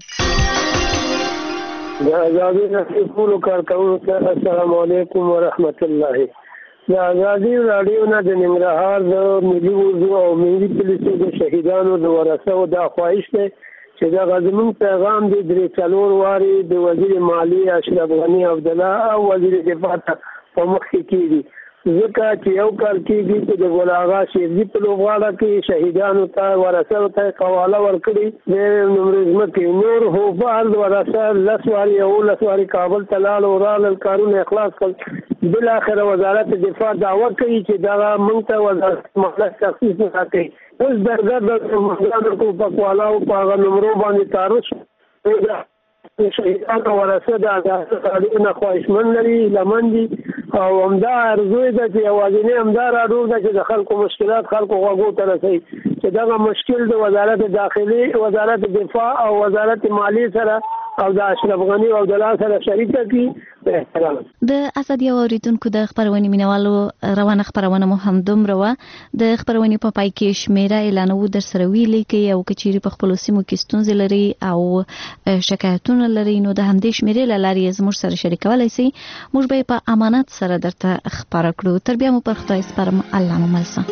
د ازادي راډیو ټولو کارکوونکو ته السلام علیکم ورحمت الله. د ازادي راډیو نه د ننګرهار د ملي اردو او ملي پولیسو د شهیدانو د ورثو دا خواهش دی چې دا غزمون پیغام دی درې څلور واري د وزیر مالیه اشرف غنی عبدالله او وزیر دفاع ته په مخ کې کیږي. ځکه چې یو کال کېږي چې د ګل اغا شیرزي په لوبغاړه کې شهیدانو ته ورثو ته قواله ورکړي د نمرې ځمکې نور هو فرد ورثه لس واري یولس واري کابل ته لاړل او رالل کارونه اخلاص کړل. بالاخره وزارت دفاع دعوه کوي چې دغه موږ ته وزارت مخلص تخصیص نه کوي. اوس درګر د مزدانو کو په کوالاو په هغه نمرو باندې تعرض شهیدانو ورثه د ازادۍ نه خواهشمن لري لمن دي او همدا ارزو ده چې یوازینی همدا راډیو ده چې د خلکو مشکلات خلکو غوږو ته رسوي چې دغه مشکل د وزارت داخلي وزارت دفاع او وزارت مالیې سره او د اشرف غنی او د لاس سره شریک کی په احترام. د ازادي اوریدونکو د خبرونې مینوالو روانه خبرونه مو هم دومره و. د خبرونې په پای کې شمیره اعلانو در سره ویلې کې او کچيري په خپل سیمو کې ستونزې لري او شکایتونه لري نو د همدې شمیرې لارې زموږ سره شریکولای شي. موږ به په امانت سره درته خبره کړو. تر بیا مو پر خدای سپارم. الله مو ملسه.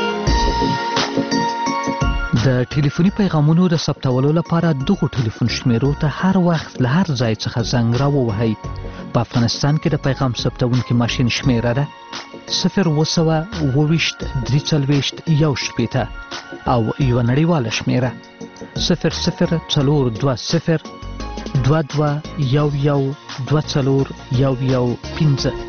د ټلیفوني پیغامونو د ثبتولو لپاره دغه ټلیفون شمیرو ته هر وخت له هر ځای څخه زنګ راووهئ. په افغانستان کې د پیغام ثبتونکي ماشین شمیره ده صفر اوه سوه اوه ویشت درې څلوېښت یو شپېته او یوه نړیواله شمیره صفر صفر څلور دوه صفر دوه دوه یو یو دوه څلور یو یو پنځه.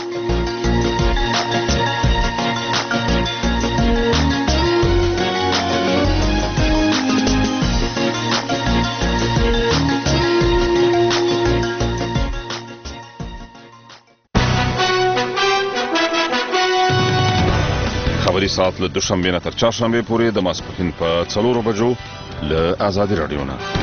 خبري ساعت له دوشنبه نه تر چهارشنبه پورې د ماسپښین په څلورو بجو له آزادي رادیو نه.